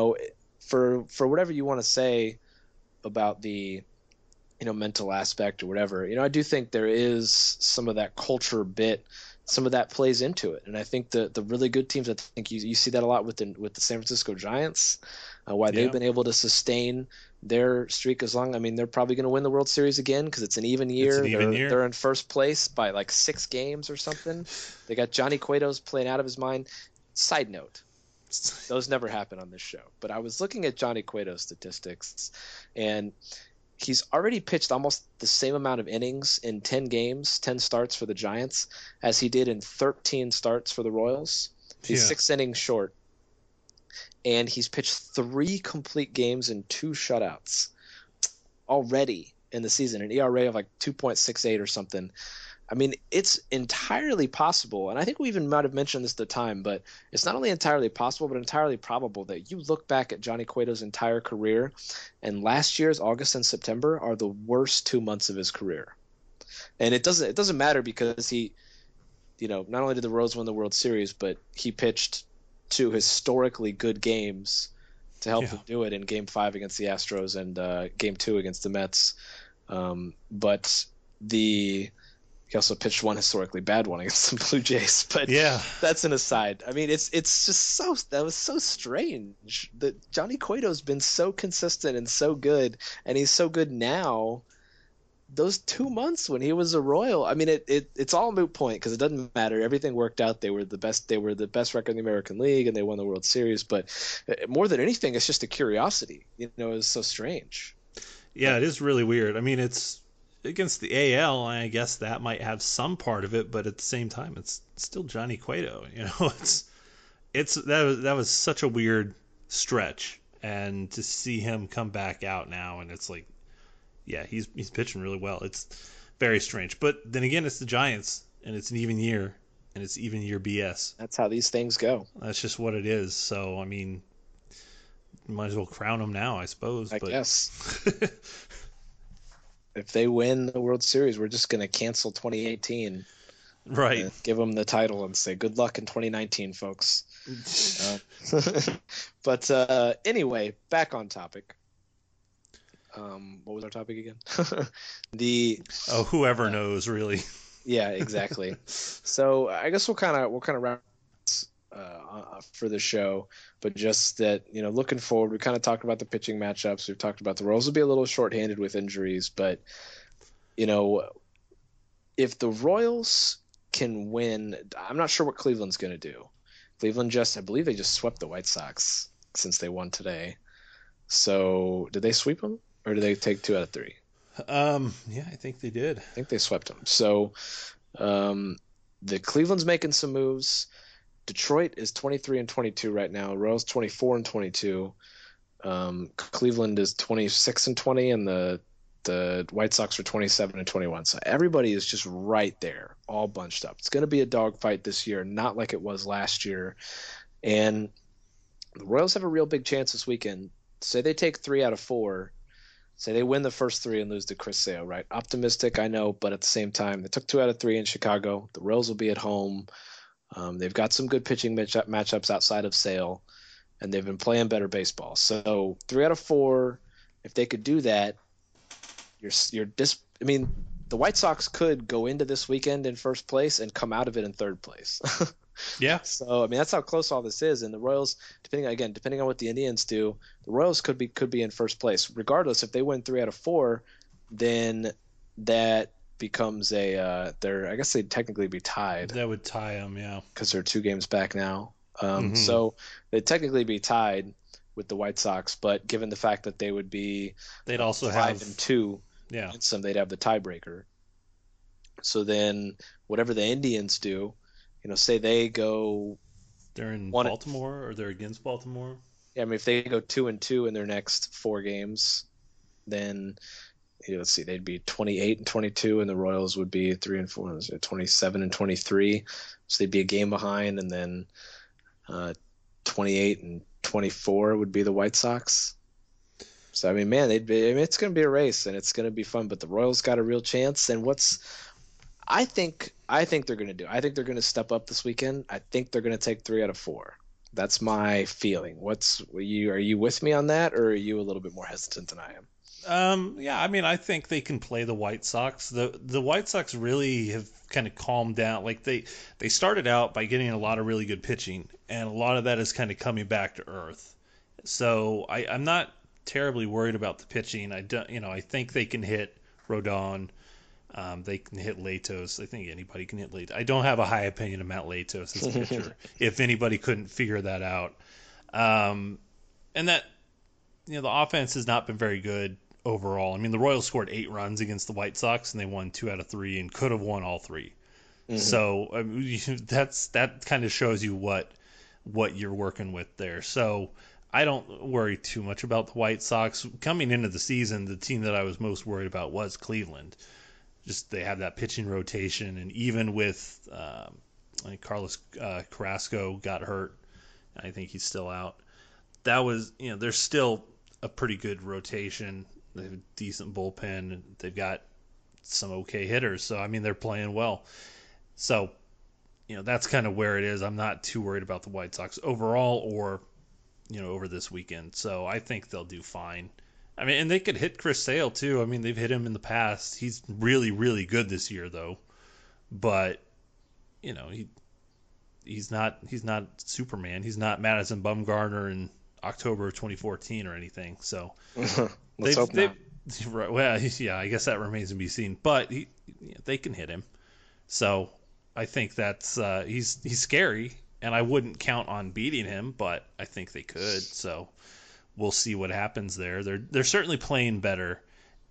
S4: for whatever you want to say about the mental aspect or whatever, I do think there is some of that culture bit, some of that plays into it. And I think the really good teams, I think you see that a lot with the San Francisco Giants, they've been able to sustain their streak as long. They're probably going to win the World Series again because it's an even year. They're in first place by like 6 games or something. They got Johnny Cueto's playing out of his mind. Side note, those never happen on this show, but I was looking at Johnny Cueto's statistics, and he's already pitched almost the same amount of innings in 10 games, 10 starts for the Giants, as he did in 13 starts for the Royals. He's 6 innings short, and he's pitched 3 complete games and 2 shutouts already in the season, an ERA of like 2.68 or something. It's entirely possible, and I think we even might have mentioned this at the time, but it's not only entirely possible, but entirely probable that you look back at Johnny Cueto's entire career, and last year's August and September are the worst 2 months of his career. And it doesn't matter because he, not only did the Royals win the World Series, but he pitched 2 historically good games to help them do it in Game 5 against the Astros and Game 2 against the Mets. But he also pitched 1 historically bad one against the Blue Jays, but that's an aside. It's just that was so strange that Johnny Cueto's been so consistent and so good, and he's so good now. Those 2 months when he was a Royal, it's all a moot point because it doesn't matter. Everything worked out. They were the best. They were the best record in the American League, and they won the World Series. But more than anything, it's just a curiosity. It was so strange.
S5: Yeah, it is really weird. I mean, it's against the AL, and I guess that might have some part of it, but at the same time, it's still Johnny Cueto. That was such a weird stretch, and to see him come back out now, and it's like, yeah, he's pitching really well. It's very strange, but then again, it's the Giants, and it's an even year, and it's even year BS.
S4: That's how these things go.
S5: That's just what it is. So I mean, might as well crown them now, I suppose.
S4: I guess. If they win the World Series, we're just going to cancel 2018.
S5: Right.
S4: Give them the title and say, good luck in 2019, folks. But anyway, back on topic. What was our topic again?
S5: Whoever knows, really.
S4: Yeah, exactly. So I guess we'll kind of wrap for the show, but just that, looking forward, we kind of talked about the pitching matchups. We've talked about the Royals will be a little shorthanded with injuries, but if the Royals can win, I'm not sure what Cleveland's going to do. Cleveland I believe they just swept the White Sox since they won today. So did they sweep them, or did they take 2 out of 3?
S5: Yeah, I think they did.
S4: I think they swept them. So the Cleveland's making some moves. Detroit is 23-22 right now. Royals 24-22. Cleveland is 26-20, and the White Sox are 27-21. So everybody is just right there, all bunched up. It's going to be a dogfight this year, not like it was last year. And the Royals have a real big chance this weekend. Say they take 3 out of 4. Say they win the first 3 and lose to Chris Sale, right? Optimistic, I know, but at the same time, they took 2 out of 3 in Chicago. The Royals will be at home. They've got some good pitching matchups outside of Sale, and they've been playing better baseball. So 3 out of 4, if they could do that, the White Sox could go into this weekend in first place and come out of it in third place.
S5: Yeah.
S4: So that's how close all this is. And the Royals, depending on what the Indians do, the Royals could be in first place. Regardless, if they win 3 out of 4, then that becomes I guess they'd technically be tied.
S5: That would tie them, yeah.
S4: Because they're 2 games back now. So they'd technically be tied with the White Sox, but given the fact that they would be
S5: they'd also
S4: 5-2,
S5: yeah,
S4: they'd have the tiebreaker. So then whatever the Indians do, say they go,
S5: they're in Baltimore or they're against Baltimore.
S4: Yeah, I mean, if they go 2-2 in their next 4 games, then let's see, they'd be 28-22, and the Royals would be 3-4, 27-23. So they'd be a game behind, and then 28-24 would be the White Sox. So I mean, man, it's going to be a race, and it's going to be fun. But the Royals got a real chance, and I think they're going to do. I think they're going to step up this weekend. I think they're going to take 3 out of 4. That's my feeling. Are you with me on that, or are you a little bit more hesitant than I am?
S5: Yeah, I mean, I think they can play the White Sox. The White Sox really have kind of calmed down. Like they started out by getting a lot of really good pitching, and a lot of that is kind of coming back to earth. So I'm not terribly worried about the pitching. I think they can hit Rodon. They can hit Latos. I think anybody can hit Latos. I don't have a high opinion of Matt Latos as a pitcher. If anybody couldn't figure that out, and that the offense has not been very good overall. I mean, the Royals scored 8 runs against the White Sox, and they won 2 out of 3 and could have won all 3. Mm-hmm. So that kind of shows you what you're working with there. So I don't worry too much about the White Sox. Coming into the season, the team that I was most worried about was Cleveland. Just they have that pitching rotation, and even with Carlos Carrasco got hurt, I think he's still out. That was, there's still a pretty good rotation. They have a decent bullpen, and they've got some okay hitters. So, I mean, they're playing well. So, that's kind of where it is. I'm not too worried about the White Sox overall or, over this weekend. So, I think they'll do fine. I mean, and they could hit Chris Sale, too. I mean, they've hit him in the past. He's really, really good this year, though. But, he's not Superman. He's not Madison Bumgarner in October of 2014 or anything. So
S4: let's hope not.
S5: Right, well, yeah, I guess that remains to be seen. But they can hit him. So I think that's he's scary, and I wouldn't count on beating him, but I think they could. So we'll see what happens there. They're certainly playing better,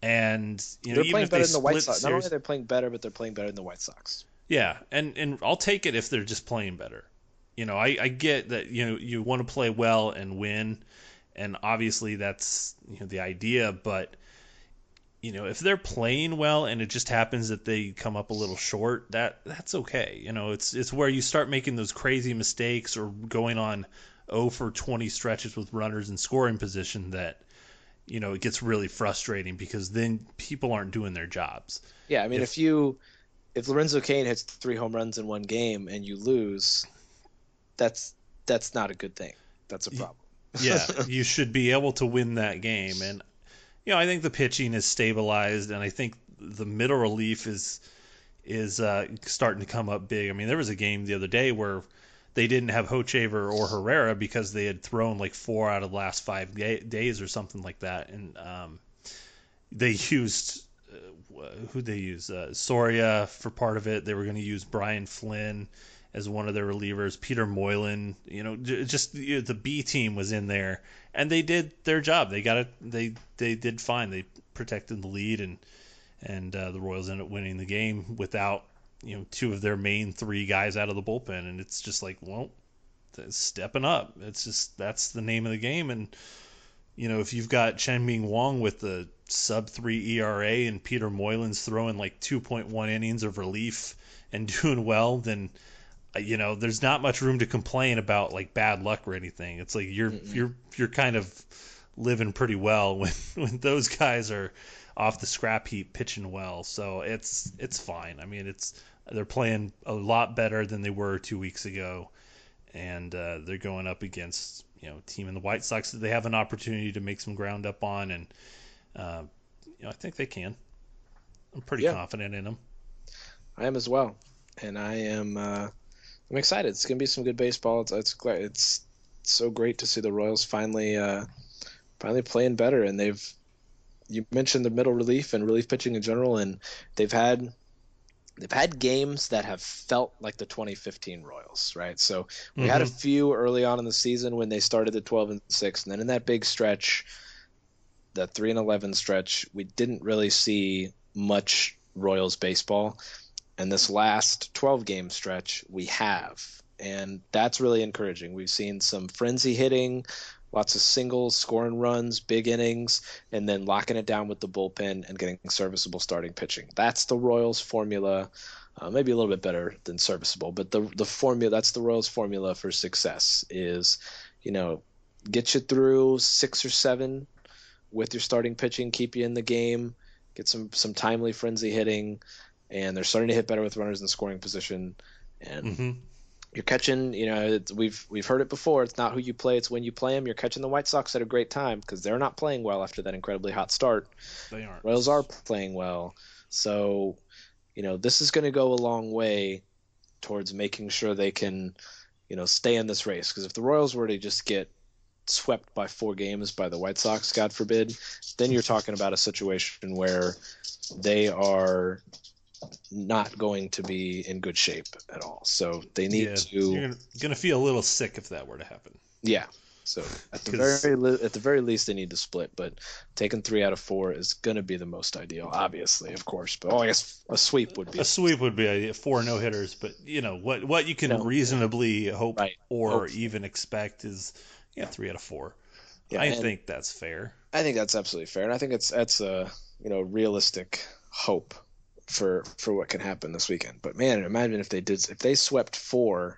S5: And
S4: they're
S5: even
S4: playing
S5: if
S4: better
S5: they
S4: than the White
S5: split
S4: Sox.
S5: series,
S4: Not only are they playing better, but they're playing better than the White Sox.
S5: Yeah, and I'll take it if they're just playing better. I get that you want to play well and win, and obviously that's the idea. But if they're playing well and it just happens that they come up a little short, that's okay. It's where you start making those crazy mistakes or going on 0 for 20 stretches with runners in scoring position that it gets really frustrating because then people aren't doing their jobs.
S4: Yeah, I mean if Lorenzo Cain hits 3 home runs in one game and you lose, that's not a good thing. That's a problem.
S5: Yeah, you should be able to win that game. And I think the pitching is stabilized, and I think the middle relief is starting to come up big. I mean, there was a game the other day where they didn't have Hochevar or Herrera because they had thrown like 4 out of the last 5 days or something like that, and they used who'd they use? Soria for part of it. They were going to use Brian Flynn as one of their relievers. Peter Moylan. The B team was in there, and they did their job. They got it. They did fine. They protected the lead, and the Royals ended up winning the game without 2 of their main 3 guys out of the bullpen. And it's just like, well, stepping up. It's just that's the name of the game. And if you've got Chen-Ming Wong with the sub-3 ERA and Peter Moylan's throwing like 2.1 innings of relief and doing well, then there's not much room to complain about like bad luck or anything. It's like you're kind of living pretty well when those guys are off the scrap heap pitching well. So it's fine. I mean, they're playing a lot better than they were 2 weeks ago, and they're going up against a team in the White Sox that they have an opportunity to make some ground up on, and I think they can. I'm pretty confident in them.
S4: I am as well, and I'm excited. It's gonna be some good baseball. It's so great to see the Royals finally playing better, and you mentioned the middle relief and relief pitching in general, and they've had games that have felt like the 2015 Royals, right? So we had a few early on in the season when they started at 12-6, and then in that big stretch, the 3-11 stretch, we didn't really see much Royals baseball. And this last 12-game stretch, we have, and that's really encouraging. We've seen some frenzy hitting, lots of singles, scoring runs, big innings, and then locking it down with the bullpen and getting serviceable starting pitching. That's the Royals formula, maybe a little bit better than serviceable, but the formula, that's the Royals formula for success is, get you through 6 or 7 with your starting pitching, keep you in the game, get some timely frenzy hitting, and they're starting to hit better with runners in scoring position. And you're catching, we've heard it before. It's not who you play, it's when you play them. You're catching the White Sox at a great time because they're not playing well after that incredibly hot start.
S5: They aren't.
S4: Royals are playing well. So, this is going to go a long way towards making sure they can, stay in this race. Because if the Royals were to just get swept by 4 games by the White Sox, God forbid, then you're talking about a situation where they are not going to be in good shape at all. So they need to.
S5: You're gonna feel a little sick if that were to happen.
S4: Yeah. So at the very least, they need to split. But taking 3 out of 4 is going to be the most ideal, obviously, of course. But I guess a sweep would be.
S5: A sweep would be 4 no hitters. But what you can reasonably hope or even expect is 3 out of 4. Yeah, I think that's fair.
S4: I think that's absolutely fair, and I think that's a realistic hope for what can happen this weekend. But man, imagine if they swept 4.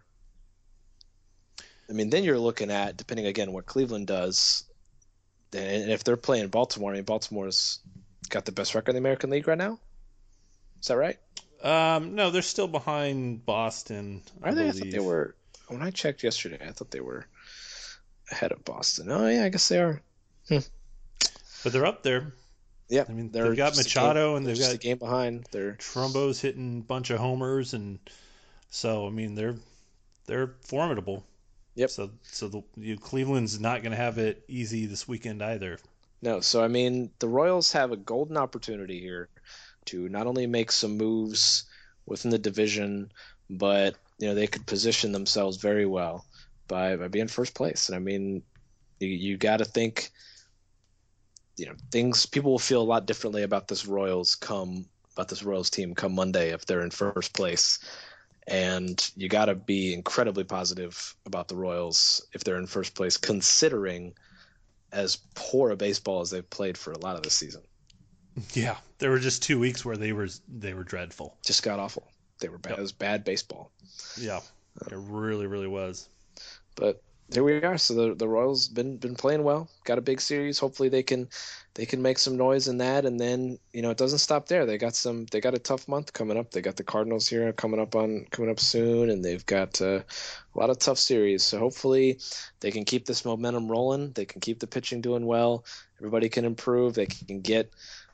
S4: I mean, then you're looking at, depending again what Cleveland does, and if they're playing Baltimore. I mean, Baltimore's got the best record in the American League right now. Is that right?
S5: No, they're still behind Boston.
S4: Are they? I thought they were. When I checked yesterday, I thought they were ahead of Boston. Oh yeah, I guess they are.
S5: But they're up there.
S4: Yeah,
S5: I mean, they've got Machado and they've got
S4: a game behind. They're
S5: Trumbo's hitting a bunch of homers, and so I mean they're formidable.
S4: Yep.
S5: So Cleveland's not going to have it easy this weekend either.
S4: No. So I mean, the Royals have a golden opportunity here to not only make some moves within the division, but they could position themselves very well by being first place. And I mean, you got to think people will feel a lot differently about this Royals team come Monday if they're in first place. And you got to be incredibly positive about the Royals if they're in first place, considering as poor a baseball as they've played for a lot of this season.
S5: Yeah, there were just 2 weeks where they were dreadful.
S4: Just got awful. They were bad. Yep. It was bad baseball.
S5: Yeah, it really, really was.
S4: But here we are. So the Royals been playing well. Got a big series. Hopefully they can make some noise in that. And then it doesn't stop there. They got a tough month coming up. They got the Cardinals here coming up soon, and they've got a lot of tough series. So hopefully they can keep this momentum rolling. They can keep the pitching doing well. Everybody can improve. They can get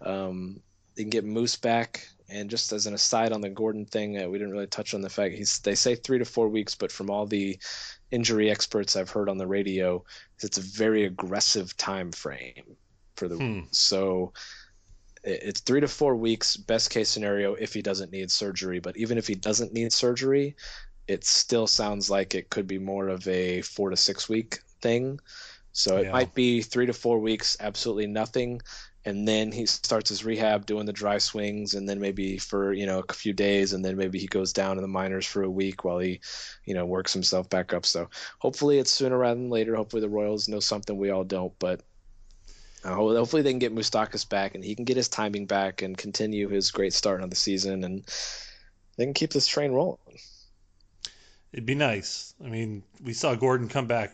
S4: Moose back. And just as an aside on the Gordon thing, we didn't really touch on the fact they say 3 to 4 weeks, but from all the injury experts I've heard on the radio, it's a very aggressive time frame for the so it's 3 to 4 weeks best case scenario if he doesn't need surgery. But even if he doesn't need surgery, it still sounds like it could be more of a 4 to 6 week thing. So it might be 3 to 4 weeks, absolutely nothing. And then he starts his rehab doing the dry swings, and then maybe for a few days, and then maybe he goes down in the minors for a week while he works himself back up. So hopefully it's sooner rather than later. Hopefully the Royals know something we all don't, but hopefully they can get Moustakas back and he can get his timing back and continue his great start on the season, and they can keep this train rolling.
S5: It'd be nice. I mean, we saw Gordon come back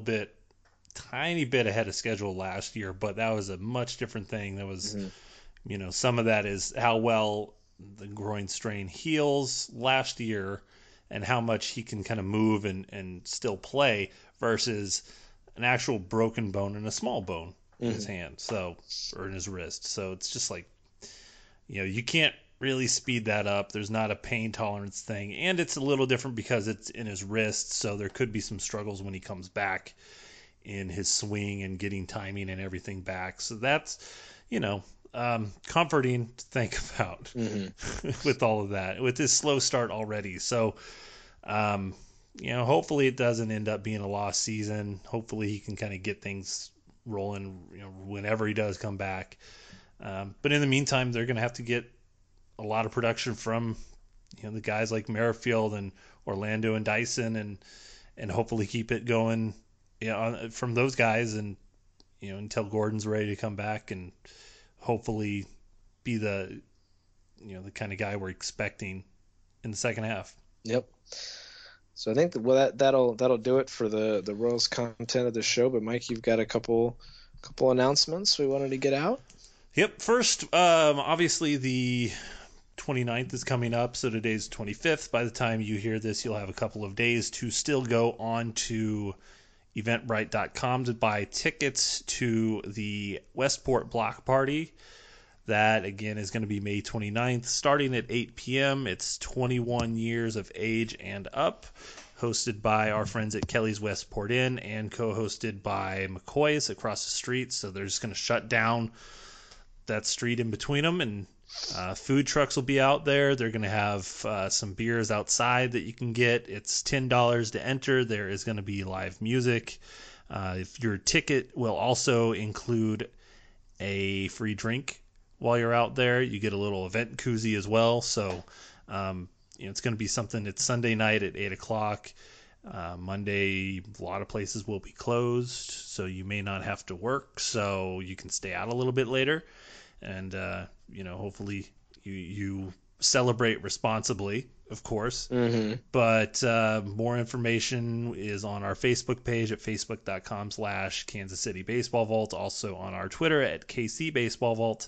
S5: tiny bit ahead of schedule last year, but that was a much different thing. That was, some of that is how well the groin strain heals last year and how much he can kind of move and still play versus an actual broken bone and a small bone in his hand, or in his wrist. So it's just like, you can't really speed that up. There's not a pain tolerance thing, and it's a little different because it's in his wrist, so there could be some struggles when he comes back in his swing and getting timing and everything back. So that's, comforting to think about with all of that, with his slow start already. So, hopefully it doesn't end up being a lost season. Hopefully he can kind of get things rolling, whenever he does come back. But in the meantime, they're going to have to get a lot of production from, the guys like Merrifield and Orlando and Dyson and hopefully keep it going from those guys, and until Gordon's ready to come back and hopefully be the the kind of guy we're expecting in the second half.
S4: Yep. So I think that'll do it for the Royals content of the show. But Mike, you've got a couple announcements we wanted to get out.
S5: Yep. First, obviously the 29th is coming up, so today's 25th. By the time you hear this, you'll have a couple of days to still go on to Eventbrite.com to buy tickets to the Westport Block Party. That, again, is going to be May 29th, starting at 8 p.m. It's 21 years of age and up, hosted by our friends at Kelly's Westport Inn and co-hosted by McCoy's across the street. So they're just going to shut down that street in between them, and food trucks will be out there. They're going to have some beers outside that you can get. It's $10 to enter. There is going to be live music. If your ticket will also include a free drink while you're out there, you get a little event koozie as well. So it's going to be something. It's Sunday night at 8 o'clock. Monday, a lot of places will be closed, so you may not have to work, so you can stay out a little bit later. And, hopefully you celebrate responsibly, of course. Mm-hmm. But more information is on our Facebook page at facebook.com/Kansas City Baseball Vault. Also on our Twitter at KC Baseball Vault.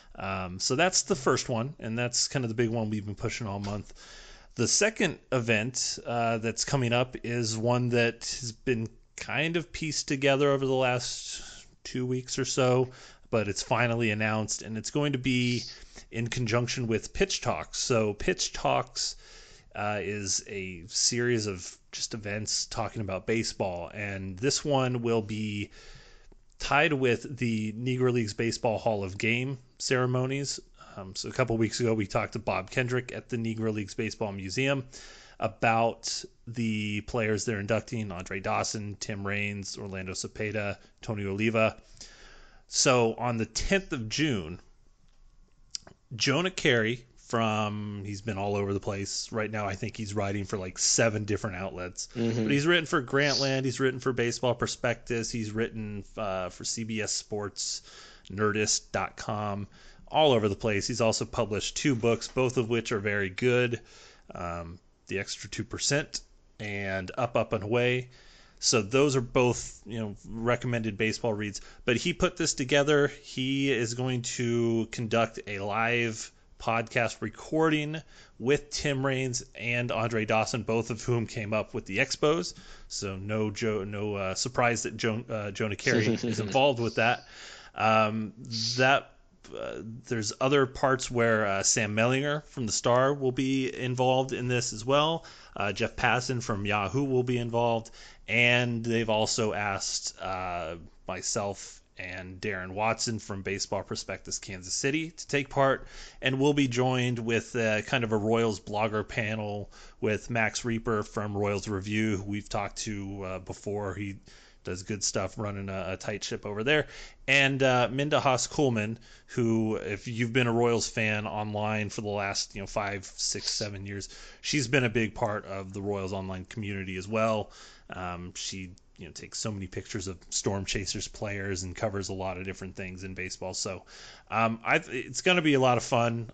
S5: So that's the first one, and that's kind of the big one we've been pushing all month. The second event that's coming up is one that has been kind of pieced together over the last 2 weeks or so, but it's finally announced, and it's going to be in conjunction with Pitch Talks. So Pitch Talks is a series of just events talking about baseball, and this one will be tied with the Negro Leagues Baseball Hall of Game ceremonies. So a couple weeks ago, we talked to Bob Kendrick at the Negro Leagues Baseball Museum about the players they're inducting: Andre Dawson, Tim Raines, Orlando Cepeda, Tony Oliva. So on the 10th of June, Jonah Carey he's been all over the place. Right now, I think he's writing for like 7 different outlets.
S4: Mm-hmm.
S5: But he's written for Grantland. He's written for Baseball Prospectus. He's written for CBS Sports, Nerdist.com, all over the place. He's also published 2 books, both of which are very good. The Extra 2% and Up and Away. So those are both, recommended baseball reads. But he put this together. He is going to conduct a live podcast recording with Tim Raines and Andre Dawson, both of whom came up with the Expos. So no surprise that Jonah Carey is involved with that. There's other parts where Sam Mellinger from the Star will be involved in this as well. Jeff Passan from Yahoo will be involved, and they've also asked myself and Darren Watson from Baseball Prospectus Kansas City to take part, and we'll be joined with kind of a Royals blogger panel with Max Reaper from Royals Review, who we've talked to before. He does good stuff running a tight ship over there, and Minda Haas-Coleman, who, if you've been a Royals fan online for the last 5, 6, 7 years, she's been a big part of the Royals online community as well. She takes so many pictures of Storm Chasers players and covers a lot of different things in baseball. So it's going to be a lot of fun.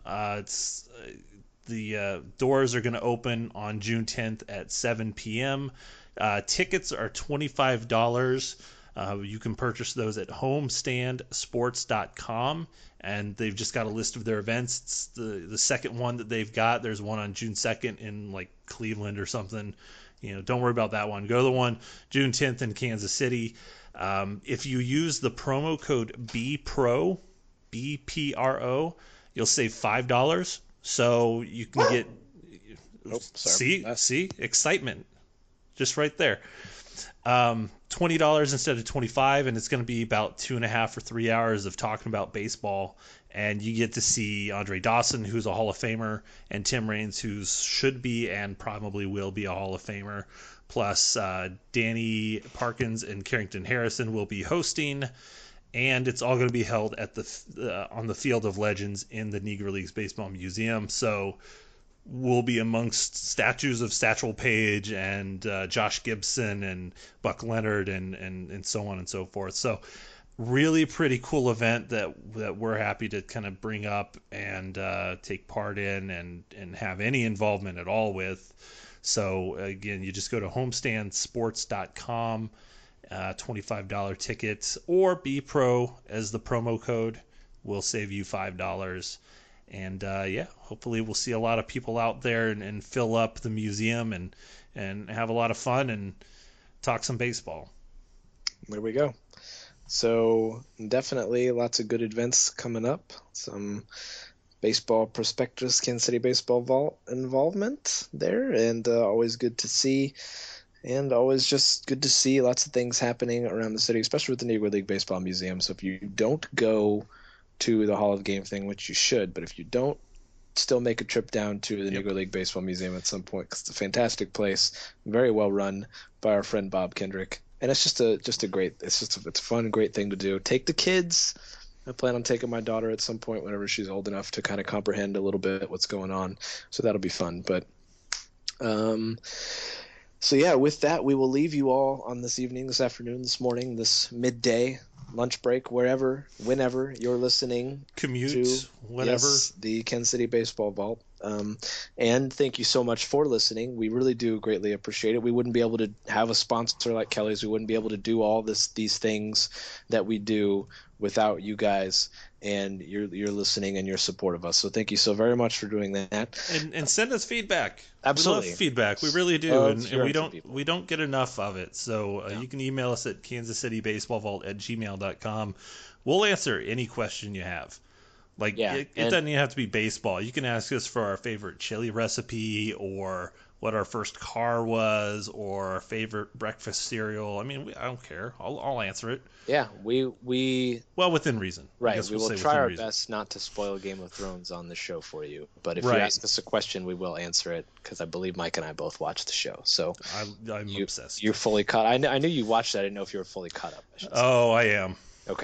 S5: The doors are going to open on June 10th at 7 p.m. Tickets are $25. You can purchase those at homestandsports.com, and they've just got a list of their events. It's the second one that they've got. There's one on June 2nd in like Cleveland or something. Don't worry about that one. Go to the one June 10th in Kansas City. If you use the promo code BPRO, BPRO, you'll save $5. So you can get see excitement just right there. $20 instead of $25, and it's going to be about 2.5 or 3 hours of talking about baseball. And you get to see Andre Dawson, who's a Hall of Famer, and Tim Raines, who should be and probably will be a Hall of Famer. Plus, Danny Parkins and Carrington Harrison will be hosting, and it's all going to be held at on the Field of Legends in the Negro Leagues Baseball Museum. So we'll be amongst statues of Satchel Paige and Josh Gibson and Buck Leonard and so on and so forth. So really pretty cool event that we're happy to kind of bring up and take part in and have any involvement at all with. So again, you just go to homestandsports.com, $25 tickets, or BPRO as the promo code will save you $5. And hopefully we'll see a lot of people out there and fill up the museum and have a lot of fun and talk some baseball.
S4: There we go. So definitely lots of good events coming up. Some Baseball Prospectus, Kansas City Baseball Vault involvement there, and always good to see. And always just good to see lots of things happening around the city, especially with the Negro League Baseball Museum. So if you don't go to the Hall of Game thing, which you should, but if you don't, still make a trip down to the Negro League Baseball Museum at some point, because it's a fantastic place, very well run by our friend Bob Kendrick. And it's just a great, it's a fun, great thing to do. Take the kids. I plan on taking my daughter at some point whenever she's old enough to kind of comprehend a little bit what's going on. So that'll be fun. But so yeah, with that, we will leave you all on this evening, this afternoon, this morning, this midday lunch break, whenever you're listening.
S5: Commute, to, whenever.
S4: Yes, the Kansas City Baseball Vault. And thank you so much for listening. We really do greatly appreciate it. We wouldn't be able to have a sponsor like Kelly's. We wouldn't be able to do all these things that we do without you guys and your listening and your support of us. So thank you so very much for doing that.
S5: And send us feedback.
S4: Absolutely.
S5: We love feedback. We really do. And we don't get enough of it. So you can email us at kansascitybaseballvault@gmail.com. We'll answer any question you have. It doesn't even have to be baseball. You can ask us for our favorite chili recipe, or what our first car was, or our favorite breakfast cereal. I mean, I don't care. I'll answer it.
S4: Yeah, we
S5: well, within reason.
S4: Right. We will try our best not to spoil Game of Thrones on the show for you. But if you ask us a question, we will answer it, because I believe Mike and I both watched the show. So
S5: I'm obsessed.
S4: You're fully caught. I knew you watched that. I didn't know if you were fully caught up.
S5: Oh, I am.
S4: Okay.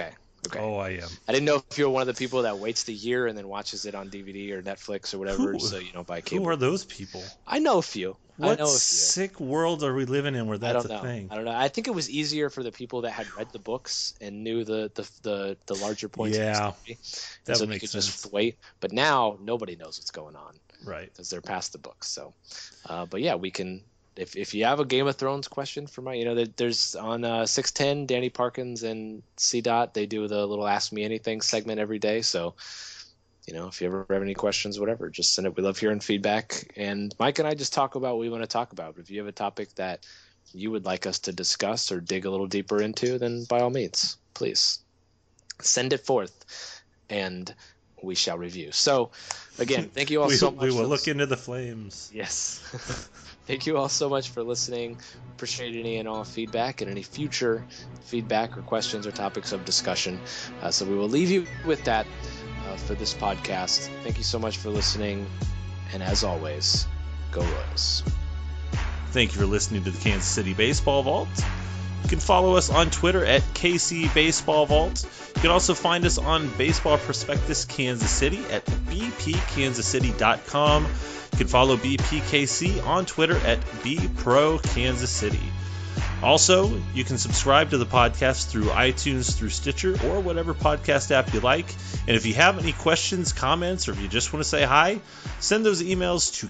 S4: Okay.
S5: Oh, I am.
S4: I didn't know if you were one of the people that waits the year and then watches it on DVD or Netflix or whatever, so you don't buy cable.
S5: Who are those people?
S4: I know a few.
S5: What sick world are we living in where that's a thing?
S4: I don't know. I think it was easier for the people that had read the books and knew the larger points.
S5: Yeah,
S4: of the story.
S5: that
S4: so
S5: would
S4: they
S5: make
S4: could
S5: sense.
S4: just wait. But now nobody knows what's going on,
S5: Right?
S4: Because they're past the books. So, but yeah, we can. If you have a Game of Thrones question for there's on 610, Danny Parkins and C. Dot, they do the little Ask Me Anything segment every day. So, if you ever have any questions, whatever, just send it. We love hearing feedback. And Mike and I just talk about what we want to talk about. If you have a topic that you would like us to discuss or dig a little deeper into, then by all means, please send it forth and we shall review. So, again, thank you all so much.
S5: We will look into the flames.
S4: Yes. Thank you all so much for listening. Appreciate any and all feedback and any future feedback or questions or topics of discussion. So we will leave you with that for this podcast. Thank you so much for listening. And as always, go Royals.
S5: Thank you for listening to the Kansas City Baseball Vault. You can follow us on Twitter at KC Baseball Vault. You can also find us on Baseball Prospectus Kansas City at bpkansascity.com. You can follow BPKC on Twitter at BProKansasCity. Also, you can subscribe to the podcast through iTunes, through Stitcher, or whatever podcast app you like. And if you have any questions, comments, or if you just want to say hi, send those emails to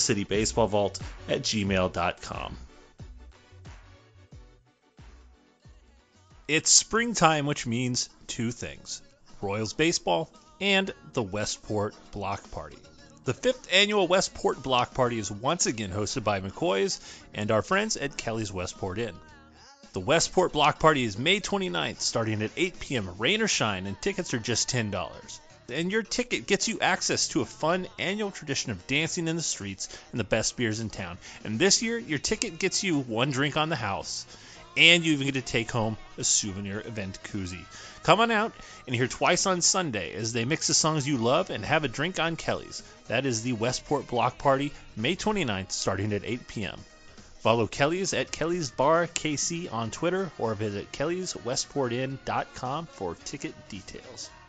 S5: kansascitybaseballvault@gmail.com. It's springtime, which means two things: Royals baseball and the Westport Block Party. The 5th annual Westport Block Party is once again hosted by McCoy's and our friends at Kelly's Westport Inn. The Westport Block Party is May 29th, starting at 8 p.m. rain or shine, and tickets are just $10. And your ticket gets you access to a fun annual tradition of dancing in the streets and the best beers in town. And this year, your ticket gets you one drink on the house, and you even get to take home a souvenir event koozie. Come on out and hear Twice on Sunday as they mix the songs you love and have a drink on Kelly's. That is the Westport Block Party, May 29th, starting at 8 p.m. Follow Kelly's at Kelly's Bar KC on Twitter or visit kellyswestportinn.com for ticket details.